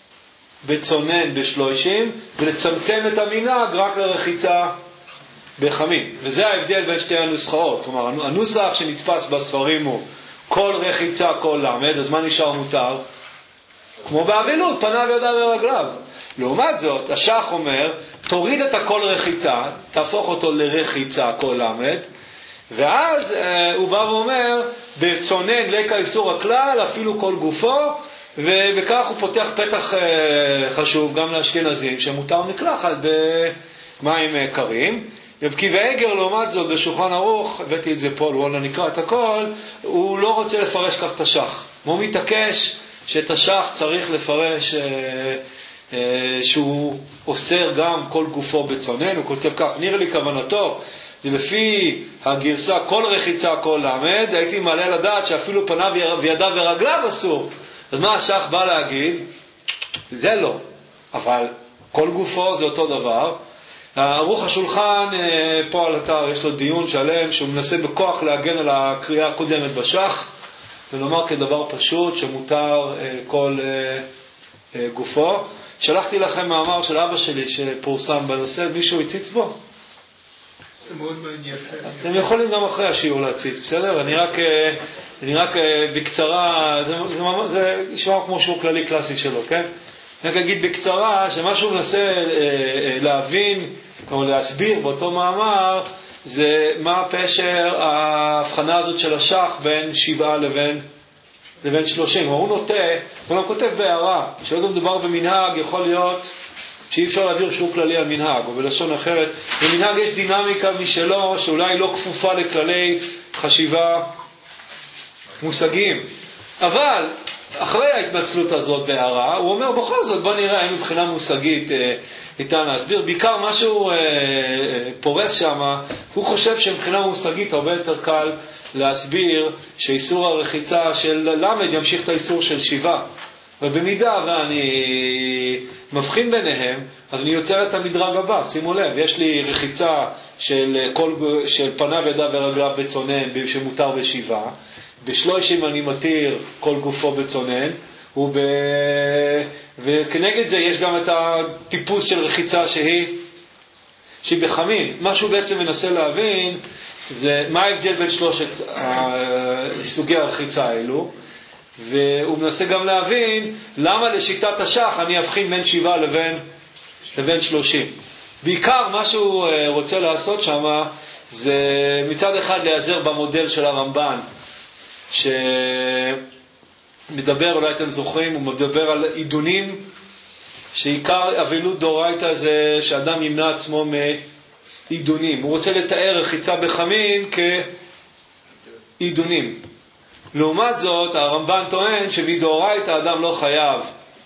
בצונן בשלושים, ולצמצם את המנהג רק לרחיצה בחמים. וזה ההבדל בין שתי הנוסחאות. כלומר, הנוסח שנתפס בספרים הוא כל רחיצה כל למד, אז מה נשאר מותר? כמו באבלות, פניו ידיו ורגליו. לעומת זאת, השח אומר, תוריד את הכל רחיצה, תהפוך אותו לרחיצה כל למד, ואז אה, הוא בא ואומר, בצונן לקה איסור הכלל, אפילו כל גופו, ובכך הוא פותח פתח אה, חשוב גם לאשכנזים, שמותר מקלחת במים אה, קרים. ובקיבי איגר לעומת זאת בשולחן ערוך, הבאתי את זה פה, לא נקרא את הכל, הוא לא רוצה לפרש כך את השח. הוא מתעקש שאת השח צריך לפרש אה, אה, שהוא אוסר גם כל גופו בצונן. הוא כותב כך, נראה לי כוונתו, זה לפי הגרסה כל רחיצה כל למד, הייתי מעלה לדעת שאפילו פניו וידיו ורגליו אסור. אז מה השח בא להגיד? זה לא, אבל כל גופו זה אותו דבר. ערוך השולחן פה על אתר יש לו דיון שלם שהוא מנסה בכוח להגן על הקריאה הקודמת בשח ולומר כדבר פשוט שמותר כל גופו. שלחתי לכם מאמר של אבא שלי שפורסם בנושא, מישהו הציץ בו?
זה מאוד מעניין.
אתם יכולים גם אחרי השיעור להציץ, בסדר? אני רק, אני רק בקצרה, זה, זה, זה נשמע כמו שיעור כללי קלאסי שלו, כן? אני רק אגיד בקצרה שמה שהוא מנסה להבין או להסביר באותו מאמר זה מה פשר ההבחנה הזאת של השח בין שבעה לבין, לבין שלושים. הוא נוטה, הוא לא כותב בהערה, כשאותו מדובר במנהג יכול להיות שאי אפשר להעביר שיעור כללי על מנהג, או בלשון אחרת, במנהג יש דינמיקה משלו שאולי לא כפופה לכללי חשיבה מושגים. אבל אחרי ההתנצלות הזאת בהערה, הוא אומר בכל זאת בוא נראה אם מבחינה מושגית ניתן להסביר. בעיקר מה שהוא פורס שם, הוא חושב שמבחינה מושגית הרבה יותר קל להסביר שאיסור הרחיצה של למד ימשיך את האיסור של שיבה. ובמידה ואני מבחין ביניהם, אז אני יוצר את המדרג הבא. שימו לב, יש לי רחיצה של, כל, של פניו ידיו ורגליו בצונן שמותר בשיבה. בשלושים אני מתיר כל גופו בצונן, וב... וכנגד זה יש גם את הטיפוס של רחיצה שהיא, שהיא בחמין. מה שהוא בעצם מנסה להבין זה מה ההבדל בין שלושת סוגי הרחיצה האלו, והוא מנסה גם להבין למה לשיטת השח אני אבחין בין שבעה לבין, לבין שלושים. בעיקר מה שהוא רוצה לעשות שם זה מצד אחד להיעזר במודל של הרמב"ן, שמדבר, אולי אתם זוכרים, הוא מדבר על עידונים, שעיקר אבילות דאורייתא זה שאדם ימנע עצמו מעידונים. הוא רוצה לתאר רחיצה בחמין כעידונים. לעומת זאת, הרמב"ן טוען שמדאורייתא האדם לא חייב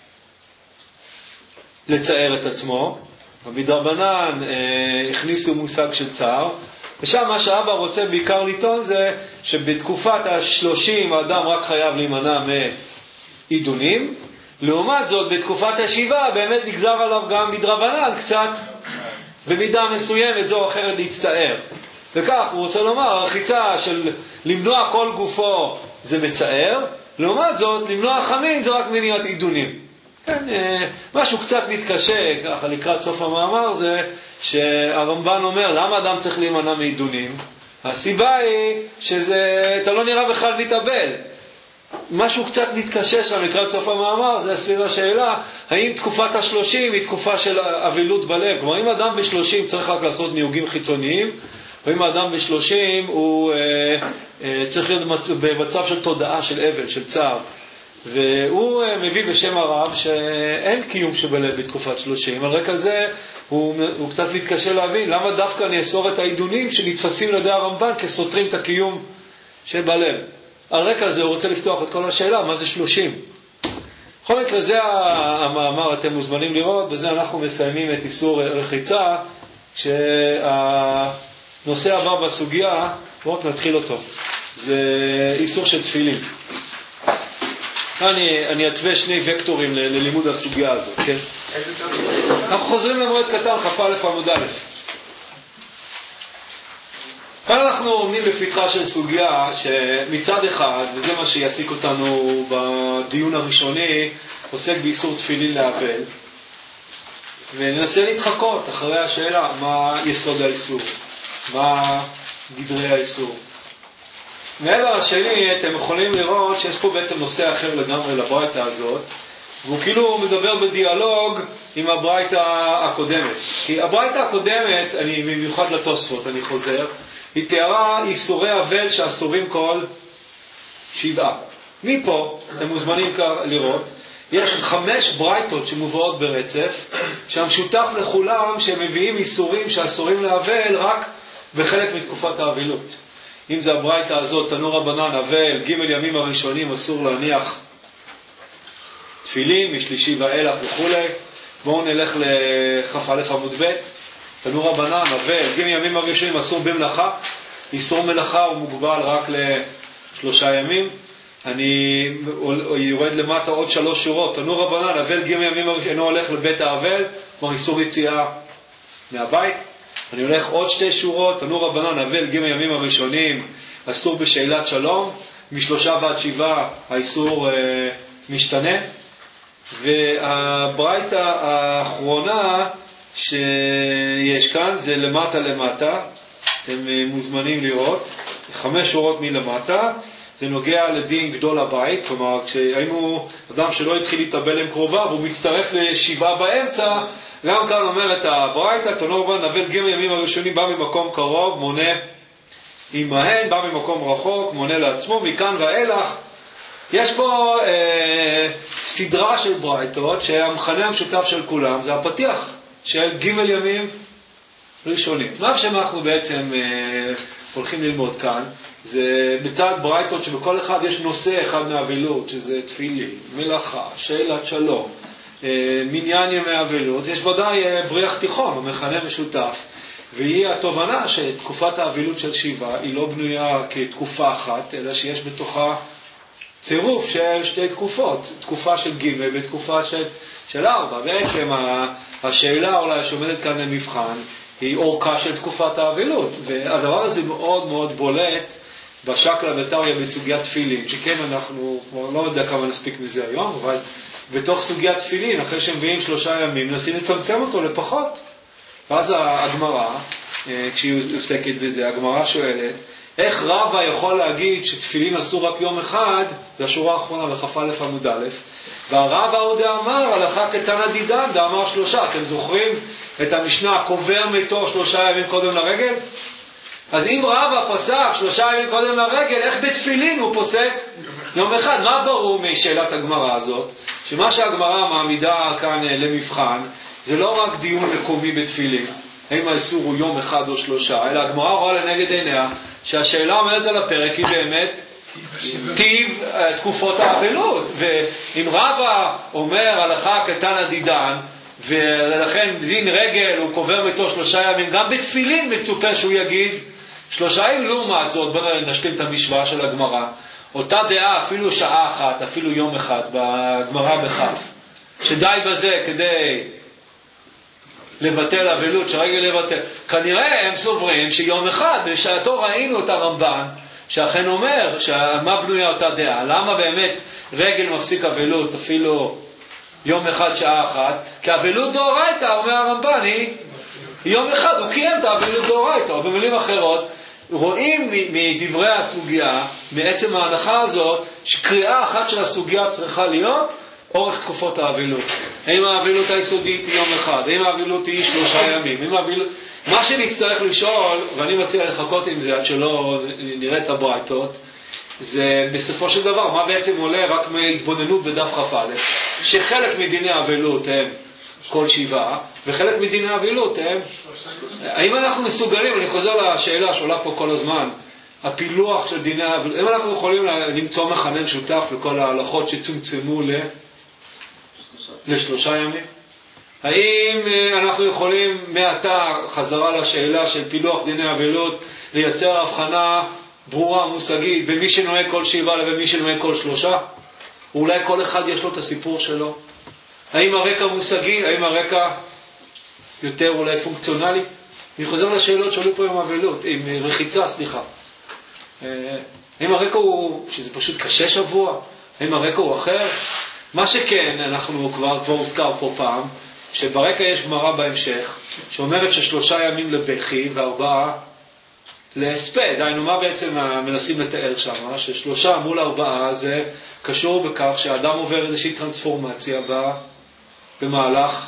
לצער את עצמו, ומדרבנן אה, הכניסו מושג של צער, ושם מה שאבא רוצה בעיקר לטעון זה שבתקופת השלושים האדם רק חייב להימנע מעידונים, לעומת זאת בתקופת השבעה באמת נגזר עליו גם מדרבנן קצת במידה מסוימת זו או אחרת להצטער. וכך הוא רוצה לומר, הרחיצה של למנוע כל גופו זה מצער, לעומת זאת למנוע חמין זה רק מניעת עידונים. כן, משהו קצת מתקשה ככה לקראת סוף המאמר זה שהרמב"ן אומר למה אדם צריך להימנע מעידונים? הסיבה היא שזה אתה לא נראה בכלל מתאבל. משהו קצת מתקשה שם לקראת סוף המאמר, זה סביב השאלה האם תקופת השלושים היא תקופה של אבילות בלב. כלומר אם אדם בשלושים צריך רק לעשות ניוגים חיצוניים, או אם האדם בשלושים הוא אה, אה, צריך להיות במצב של תודעה של אבל, של צער. והוא מביא בשם הרב שאין קיום שבלב בתקופת שלושים. על רקע זה הוא, הוא קצת מתקשה להבין למה דווקא נאסור את העידונים שנתפסים לידי הרמב"ן כסותרים את הקיום שבלב. על רקע זה הוא רוצה לפתוח את כל השאלה מה זה שלושים. בכל מקרה זה המאמר, אתם מוזמנים לראות, בזה אנחנו מסיימים את איסור רחיצה, כשהנושא הבא בסוגיה, בואו נתחיל אותו, זה איסור של תפילין. אני, אני אתווה שני וקטורים ל, ללימוד הסוגיה הזאת, כן? אנחנו חוזרים למועד קטן, כ"א עמוד א'. כאן אנחנו עומדים בפתחה של סוגיה שמצד אחד, וזה מה שיעסיק אותנו בדיון הראשוני, עוסק באיסור תפילין לאבל, וננסה להתחקות אחרי השאלה מה יסוד האיסור, מה גדרי האיסור. מעבר השני, אתם יכולים לראות שיש פה בעצם נושא אחר לגמרי לברייתא הזאת, והוא כאילו מדבר בדיאלוג עם הברייתא הקודמת. כי הברייתא הקודמת, אני במיוחד לתוספות, אני חוזר, היא תיארה איסורי אבל שאסורים כל שבעה. מפה, אתם מוזמנים לראות, יש חמש ברייתות שמובאות ברצף, שהמשותף לכולם שהם מביאים איסורים שאסורים לאבל רק בחלק מתקופת האבילות. אם זה הברייתא הזאת, תנו רבנן אבל, ג' ימים הראשונים אסור להניח תפילין, משלישי ואילך וכו'. בואו נלך לכ"א עמוד ב', תנו רבנן אבל, ג' ימים הראשונים אסור במלאכה, איסור מלאכה הוא מוגבל רק לשלושה ימים. אני יורד למטה עוד שלוש שורות, תנו רבנן אבל, ג' ימים הראשונים אינו הולך לבית האבל, כלומר איסור יציאה מהבית. אני הולך עוד שתי שורות, תנו רבנן אבל, ג' ימים הראשונים אסור בשאלת שלום, משלושה ועד שבעה האיסור אה, משתנה. והברייתא האחרונה שיש כאן זה למטה למטה, אתם מוזמנים לראות, חמש שורות מלמטה, זה נוגע לדין גדול הבית, כלומר כשהיינו אדם שלא התחיל להתאבל עם קרוביו והוא מצטרף לשבעה באמצע, גם כאן אומרת הברייתא, תנו רבנן אבל, ג' ימים הראשונים בא ממקום קרוב, מונה עמהן, בא ממקום רחוק, מונה לעצמו, מכאן ואילך. יש פה אה, סדרה של ברייתות שהמכנה המשותף של כולם זה הפתיח של ג' ימים ראשונים. מה שאנחנו בעצם אה, הולכים ללמוד כאן זה בצד ברייתות שבכל אחד יש נושא אחד מהאבילות, שזה תפילין, מלאכה, שאלת שלום, אה, מניין ימי אבילות. יש ודאי אה, בריח תיכון, המכנה משותף, והיא התובנה שתקופת האבילות של שבעה היא לא בנויה כתקופה אחת, אלא שיש בתוכה צירוף של שתי תקופות, תקופה של ג' ותקופה של, של ארבע. בעצם השאלה אולי שעומדת כאן למבחן היא אורכה של תקופת האבילות, והדבר הזה מאוד מאוד בולט בשקלא וטריא בסוגיית תפילין, שכן אנחנו לא יודע כמה נספיק מזה היום, אבל בתוך סוגיית תפילין, אחרי שמביאים שלושה ימים, נסים לצמצם אותו לפחות. ואז הגמרא, כשהיא עוסקת בזה, הגמרא שואלת, איך רבא יכול להגיד שתפילין אסור רק יום אחד, זה השורה האחרונה בכ"א עמוד א', והרבא הוא דאמר, הלכה כתנא דידן, דאמר שלושה. אתם זוכרים את המשנה, קובר מתו שלושה ימים קודם לרגל? אז אם רבא פסק שלושה ימים קודם לרגל, איך בתפילין הוא פוסק יום אחד? מה ברור משאלת הגמרא הזאת? שמה שהגמרא מעמידה כאן למבחן, זה לא רק דיון מקומי בתפילין, האם האיסור הוא יום אחד או שלושה, אלא הגמרא רואה לנגד עיניה שהשאלה עומדת על הפרק היא באמת טיב תקופות האבלות. ואם רבא אומר הלכה כתנא דידן, ולכן דין רגל הוא קובר ביתו שלושה ימים, גם בתפילין מצופה שהוא יגיד שלושה ימים. לעומת זאת, בואו נשלים את המשוואה של הגמרא, אותה דעה אפילו שעה אחת, אפילו יום אחד בגמרא בכף, שדי בזה כדי לבטל אבלות, שרגל לבטל. כנראה הם סוברים שיום אחד, בשעתו ראינו את הרמב"ן שאכן אומר שמה בנויה אותה דעה, למה באמת רגל מפסיק אבלות אפילו יום אחד, שעה אחת? כי אבלות דאורייתא, אומר הרמב"ן, היא יום אחד, הוא קיים את האבלות דאורייתא. או במילים אחרות, רואים מדברי הסוגיה, מעצם ההנחה הזאת, שקריאה אחת של הסוגיה צריכה להיות אורך תקופות האבלות. האם האבלות היסודית היא יום אחד? האם האבלות היא שלושה ימים? האם האבלות... מה שנצטרך לשאול, ואני מציע לחכות עם זה עד שלא נראה את הברייתות, זה בסופו של דבר מה בעצם עולה רק מהתבוננות בדף כ"א, שחלק מדיני האבלות הם כל שבעה, וחלק מדיני האבלות הם... האם אנחנו מסוגלים, אני חוזר לשאלה שעולה פה כל הזמן, הפילוח של דיני האבלות, האם אנחנו יכולים למצוא מכנה משותף לכל ההלכות שצומצמו ל... לשלושה ימים? האם אנחנו יכולים מעתה, חזרה לשאלה של פילוח דיני האבלות, לייצר הבחנה ברורה, מושגית, במי שנוהג כל שבעה לבין מי שנוהג כל שלושה? אולי כל אחד יש לו את הסיפור שלו. האם הרקע מושגי, האם הרקע יותר אולי פונקציונלי? אני חוזר לשאלות שעלו פה עם אבלות, עם רחיצה, סליחה. האם הרקע הוא, שזה פשוט קשה שבוע? האם הרקע הוא אחר? מה שכן, אנחנו כבר, כבר הוזכר פה פעם, שברקע יש גמרא בהמשך, שאומרת ששלושה ימים לבכי וארבעה להספד. היינו, מה בעצם מנסים לתאר שם? ששלושה מול ארבעה זה קשור בכך שהאדם עובר איזושהי טרנספורמציה במהלך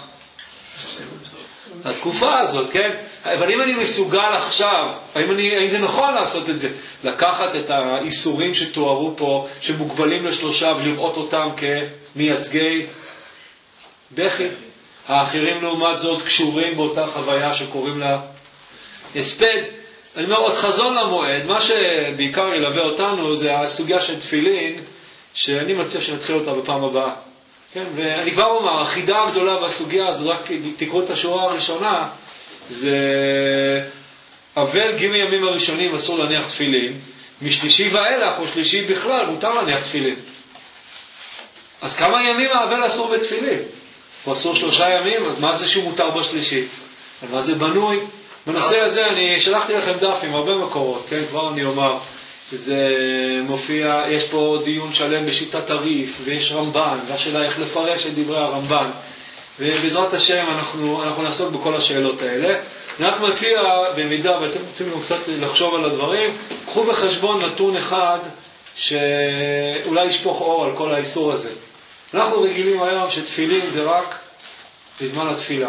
התקופה הזאת, כן? אבל אם אני מסוגל עכשיו, האם, אני, האם זה נכון לעשות את זה? לקחת את האיסורים שתוארו פה, שמוגבלים לשלושה, ולראות אותם כמייצגי בכי. האחרים לעומת זאת קשורים באותה חוויה שקוראים לה הספד. אני אומר, עוד חזון למועד, מה שבעיקר ילווה אותנו זה הסוגיה של תפילין, שאני מציע שנתחיל אותה בפעם הבאה. כן? ואני כבר אומר, החידה הגדולה בסוגיה הזו, רק תקראו את השורה הראשונה, זה אבל ג' ימים הראשונים אסור להניח תפילין, משלישי ואילך או שלישי בכלל מותר להניח תפילין. אז כמה ימים האבל אסור בתפילין? הוא אסור שלושה ימים, אז מה זה שהוא מותר בשלישי? על מה זה בנוי? בנושא הזה אני שלחתי לכם דף עם הרבה מקורות, כן? כבר אני אומר, זה מופיע, יש פה דיון שלם בשיטת הריף, ויש רמב"ן, והשאלה איך לפרש את דברי הרמב"ן, ובעזרת השם אנחנו, אנחנו נעסוק בכל השאלות האלה. אני רק מציע, במידה, ואתם רוצים גם קצת לחשוב על הדברים, קחו בחשבון נתון אחד, שאולי ישפוך אור על כל האיסור הזה. אנחנו רגילים היום שתפילין זה רק בזמן התפילה.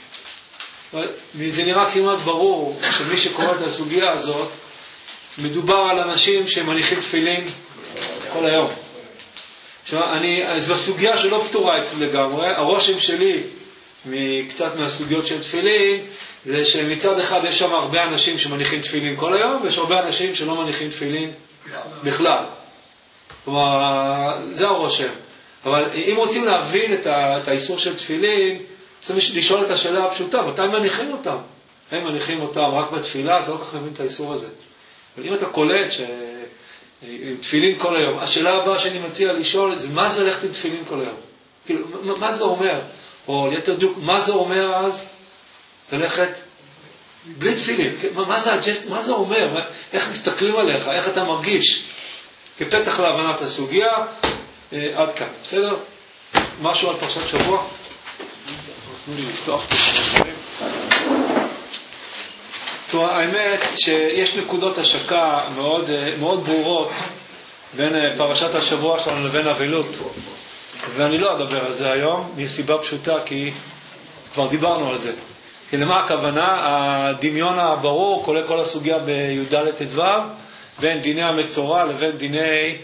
זה נראה כמעט ברור שמי שקורא את הסוגיה הזאת, מדובר על אנשים שמניחים תפילין כל היום. אני, זו סוגיה שלא פתורה אצלי לגמרי. הרושם שלי מקצת מהסוגיות של תפילין, זה שמצד אחד יש שם הרבה אנשים שמניחים תפילין כל היום, ויש הרבה אנשים שלא מניחים תפילין בכלל. כלומר, זה הרושם. אבל אם רוצים להבין את, ה, את האיסור של תפילין, צריך לשאול את השאלה הפשוטה, מתי מניחים אותם? הם מניחים אותם רק בתפילה, אתה לא כל כך מבין את האיסור הזה. אבל אם אתה קולט שעם תפילין כל היום, השאלה הבאה שאני מציע לשאול, זה מה זה ללכת עם תפילין כל היום? כאילו, מה, מה זה אומר? או ליתר דיוק, מה זה אומר אז ללכת בלי תפילין? מה, מה זה הג'סט, מה זה אומר? איך מסתכלים עליך? איך אתה מרגיש? כפתח להבנת הסוגיה, אה, עד כאן, בסדר? משהו על פרשת שבוע? תנו לי לפתוח את הדברים. טוב, האמת שיש נקודות השקה מאוד, מאוד ברורות בין פרשת השבוע שלנו לבין אבלות, ואני לא אדבר על זה היום מסיבה פשוטה, כי כבר דיברנו על זה. כי למה הכוונה? הדמיון הברור כולל כל הסוגיה בי"ד ט"ו בין דיני המצורע לבין דיני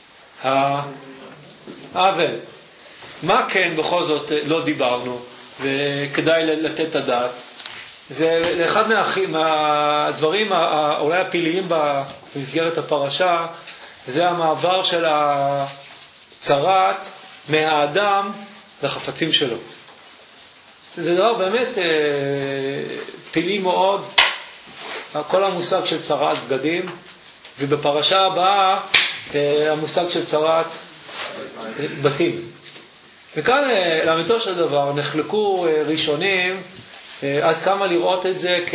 האבל. מה כן בכל זאת לא דיברנו וכדאי לתת את הדעת? זה לאחד מהדברים אולי הפעיליים במסגרת הפרשה, זה המעבר של הצרת מהאדם לחפצים שלו. זה דבר באמת אה, פילי מאוד, כל המושג של צרת בגדים, ובפרשה הבאה אה, המושג של צרת אה, בתים. וכאן אה, לאמיתו של דבר נחלקו אה, ראשונים אה, עד כמה לראות את זה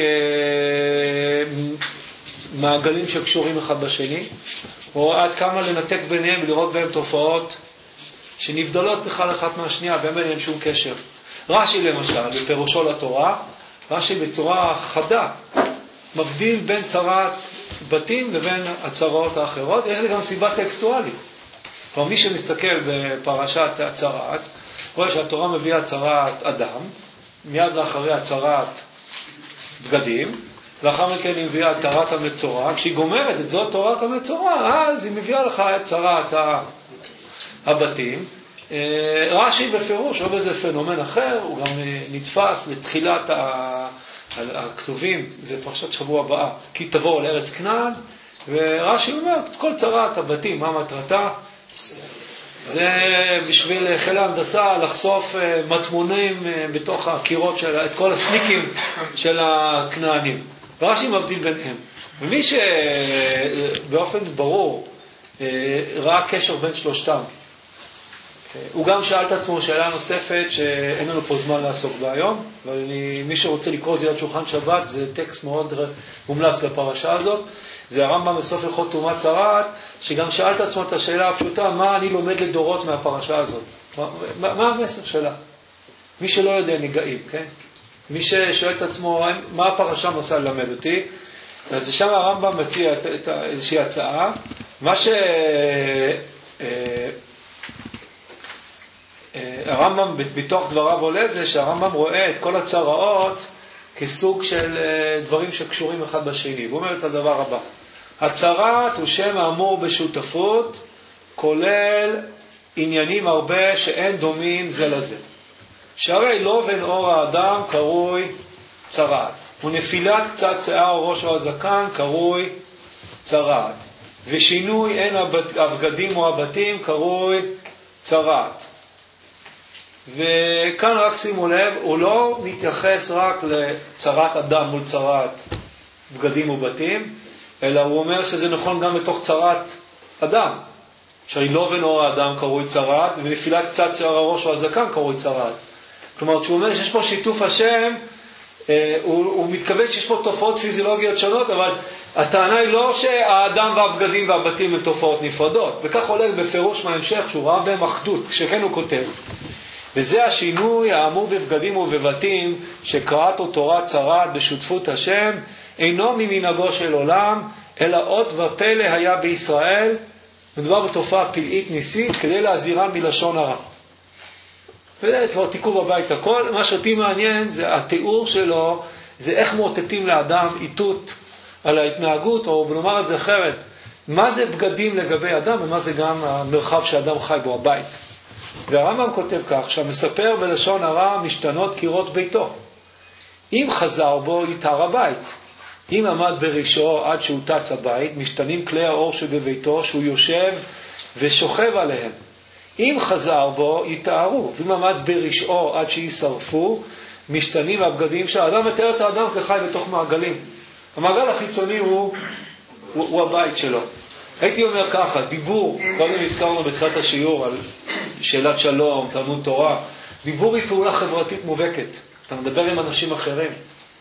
כמעגלים שקשורים אחד בשני, או עד כמה לנתק ביניהם ולראות בהם תופעות שנבדלות בכלל אחת מהשנייה, ואין ביניהם שום קשר. רש"י למשל, בפירושו לתורה, רש"י בצורה חדה מבדיל בין צרת בתים לבין הצרות האחרות. יש לזה גם סיבה טקסטואלית. כלומר, מי שמסתכל בפרשת הצרת, רואה שהתורה מביאה צרת אדם, מיד לאחרי הצרת בגדים, לאחר מכן היא מביאה את תורת המצורע. כשהיא גומרת את זאת תורת המצורע, אז היא מביאה לך את צרת הבתים. רש"י בפירוש, לא בזה פנומן אחר, הוא גם נתפס לתחילת הכתובים, זה פרשת שבוע הבאה, כי תבואו לארץ כנען, ורש"י אומר, כל צרת הבתים, מה מטרתה? זה בשביל חיל ההנדסה לחשוף מטמונים בתוך הקירות, של, את כל הסניקים של הכנענים. ורש"י מבדיל ביניהם. ומי שבאופן ברור ראה קשר בין שלושתם, הוא גם שאל את עצמו שאלה נוספת שאין לנו פה זמן לעסוק בה היום, אבל אני, מי שרוצה לקרוא את זה על שולחן שבת, זה טקסט מאוד מומלץ לפרשה הזאת. זה הרמב"ם בסוף הלכות תרומת צרת, שגם שאל את עצמו את השאלה הפשוטה, מה אני לומד לדורות מהפרשה הזאת? מה, מה, מה המסר שלה? מי שלא יודע נגעים, כן? מי ששואל את עצמו, מה הפרשה מנסה ללמד אותי? אז שם הרמב"ם מציע את, את איזושהי הצעה. מה ש... הרמב"ם בתוך דבריו עולה זה שהרמב"ם רואה את כל הצראות כסוג של דברים שקשורים אחד בשני. הוא אומר את הדבר הבא: הצרת הוא שם האמור בשותפות, כולל עניינים הרבה שאין דומים זה לזה. שהרי לא בין אור האדם קרוי צרת, ונפילת קצת שיער או ראש או הזקן קרוי צרת, ושינוי אין הבגדים או הבתים קרוי צרת. וכאן רק שימו לב, הוא לא מתייחס רק לצרת אדם מול צרת בגדים ובתים, אלא הוא אומר שזה נכון גם בתוך צרת אדם. שהרי לא בין אור האדם קרוי צרת, ונפילת קצת שיער הראש או הזקן קרוי צרת. כלומר, כשהוא אומר שיש פה שיתוף השם, הוא, הוא מתכוון שיש פה תופעות פיזיולוגיות שונות, אבל הטענה היא לא שהאדם והבגדים והבתים הם תופעות נפרדות. וכך עולה בפירוש מההמשך שהוא ראה בהם אחדות, כשכן הוא כותב. וזה השינוי האמור בבגדים ובבתים, שקראתו תורת צרת בשותפות השם, אינו ממנהגו של עולם, אלא אות ופלא היה בישראל. מדובר בתופעה פלאית ניסית כדי להזהירם מלשון הרע. וזה כבר תיקור בבית הכל. מה שאותי מעניין זה התיאור שלו, זה איך מוטטים לאדם איתות על ההתנהגות, או בלומר את זה אחרת, מה זה בגדים לגבי אדם ומה זה גם המרחב שאדם חי בו, הבית. והרמב"ם כותב כך, שהמספר בלשון הרע משתנות קירות ביתו. אם חזר בו יתר הבית. אם עמד בראשו עד שהוא תץ הבית, משתנים כלי האור שבביתו שהוא יושב ושוכב עליהם. אם חזר בו יתארו. אם עמד בראשו עד שישרפו, משתנים הבגדים שהאדם מתאר את האדם כחי בתוך מעגלים. המעגל החיצוני הוא, הוא, הוא הבית שלו. הייתי אומר ככה, דיבור, קודם הזכרנו בתחילת השיעור על שאלת שלום, תלמוד תורה, דיבור היא פעולה חברתית מובהקת. אתה מדבר עם אנשים אחרים.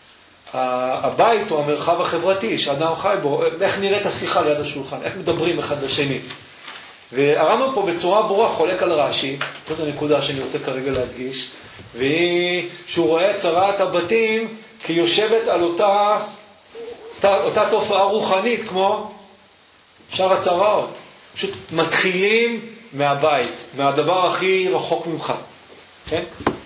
הבית הוא המרחב החברתי שאדם חי בו, איך נראית השיחה ליד השולחן, איך מדברים אחד לשני. והרמב"ם פה בצורה ברורה חולק על רש"י, זאת הנקודה שאני רוצה כרגע להדגיש, והיא שהוא רואה צרת הבתים כיושבת על אותה, אותה, אותה תופעה רוחנית כמו שאר הצרעות. פשוט מתחילים מהבית, מהדבר הכי רחוק ממך. כן?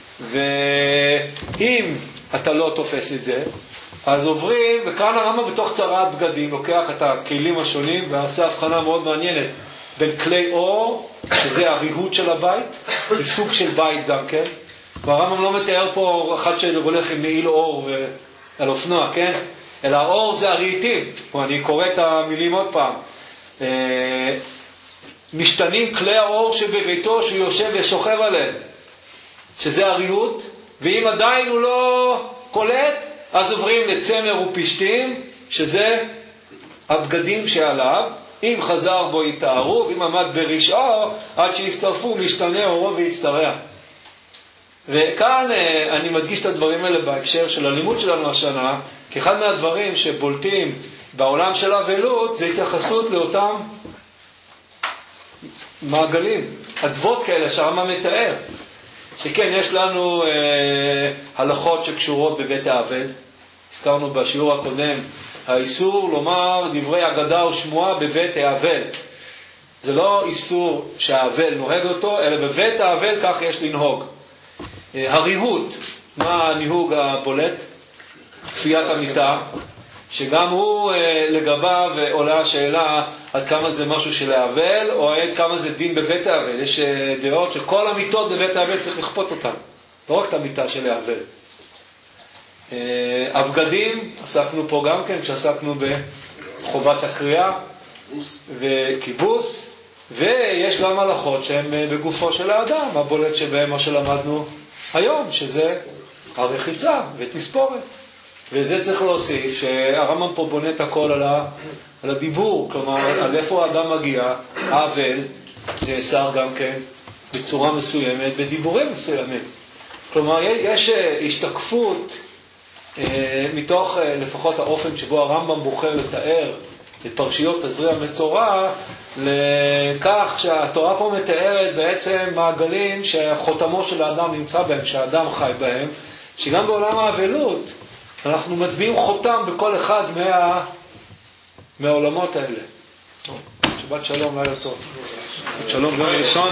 ואם אתה לא תופס את זה, אז עוברים, וכאן הרמב"ם בתוך צרת בגדים לוקח את הכלים השונים ועושה הבחנה מאוד מעניינת בין כלי אור, שזה הריהוט של הבית, זה סוג של בית גם כן. והרמב"ם לא מתאר פה אחד שהולך עם מעיל אור על אופנוע, כן? אלא האור זה הרהיטים. אני קורא את המילים עוד פעם. משתנים כלי האור שבביתו שהוא יושב ושוכב עליהם, שזה הריהוט, ואם עדיין הוא לא קולט, אז עוברים לצמר ופשתים, שזה הבגדים שעליו, אם חזר בו יתארו, ואם עמד ברשעו, עד שיסתרפו משתנה אורו ויצטרע. וכאן אני מדגיש את הדברים האלה בהקשר של הלימוד שלנו השנה, כי אחד מהדברים שבולטים בעולם של האבלות, זה התייחסות לאותם מעגלים, אדוות כאלה שהרמב"ם מתאר. שכן, יש לנו אה, הלכות שקשורות בבית האבל. הזכרנו בשיעור הקודם, האיסור לומר דברי אגדה או שמועה בבית האבל. זה לא איסור שהאבל נוהג אותו, אלא בבית האבל כך יש לנהוג. אה, הריהוט, מה הניהוג הבולט? כפיית המיטה, שגם הוא אה, לגביו עולה השאלה עד כמה זה משהו של האבל, או עד כמה זה דין בבית האבל. יש אה, דעות שכל המיטות בבית האבל צריך לכפות אותן, לא רק את המיטה של האבל. אה, הבגדים, עסקנו פה גם כן, כשעסקנו בחובת הקריאה וכיבוס, ויש גם הלכות שהן בגופו של האדם, הבולט שבהם מה שלמדנו היום, שזה הרחיצה ותספורת. וזה צריך להוסיף שהרמב"ם פה בונה את הכל על, ה, על הדיבור, כלומר על איפה האדם מגיע, האבל נאסר גם כן בצורה מסוימת, בדיבורים מסוימים. כלומר יש השתקפות אה, מתוך אה, לפחות האופן שבו הרמב"ם בוחר לתאר את פרשיות תזריע מצורע, לכך שהתורה פה מתארת בעצם מעגלים שחותמו של האדם נמצא בהם, שהאדם חי בהם, שגם בעולם האבלות אנחנו מצביעים חותם בכל אחד מה... מהעולמות האלה. שבת שלום, לילה טוב. שלום גם ראשון.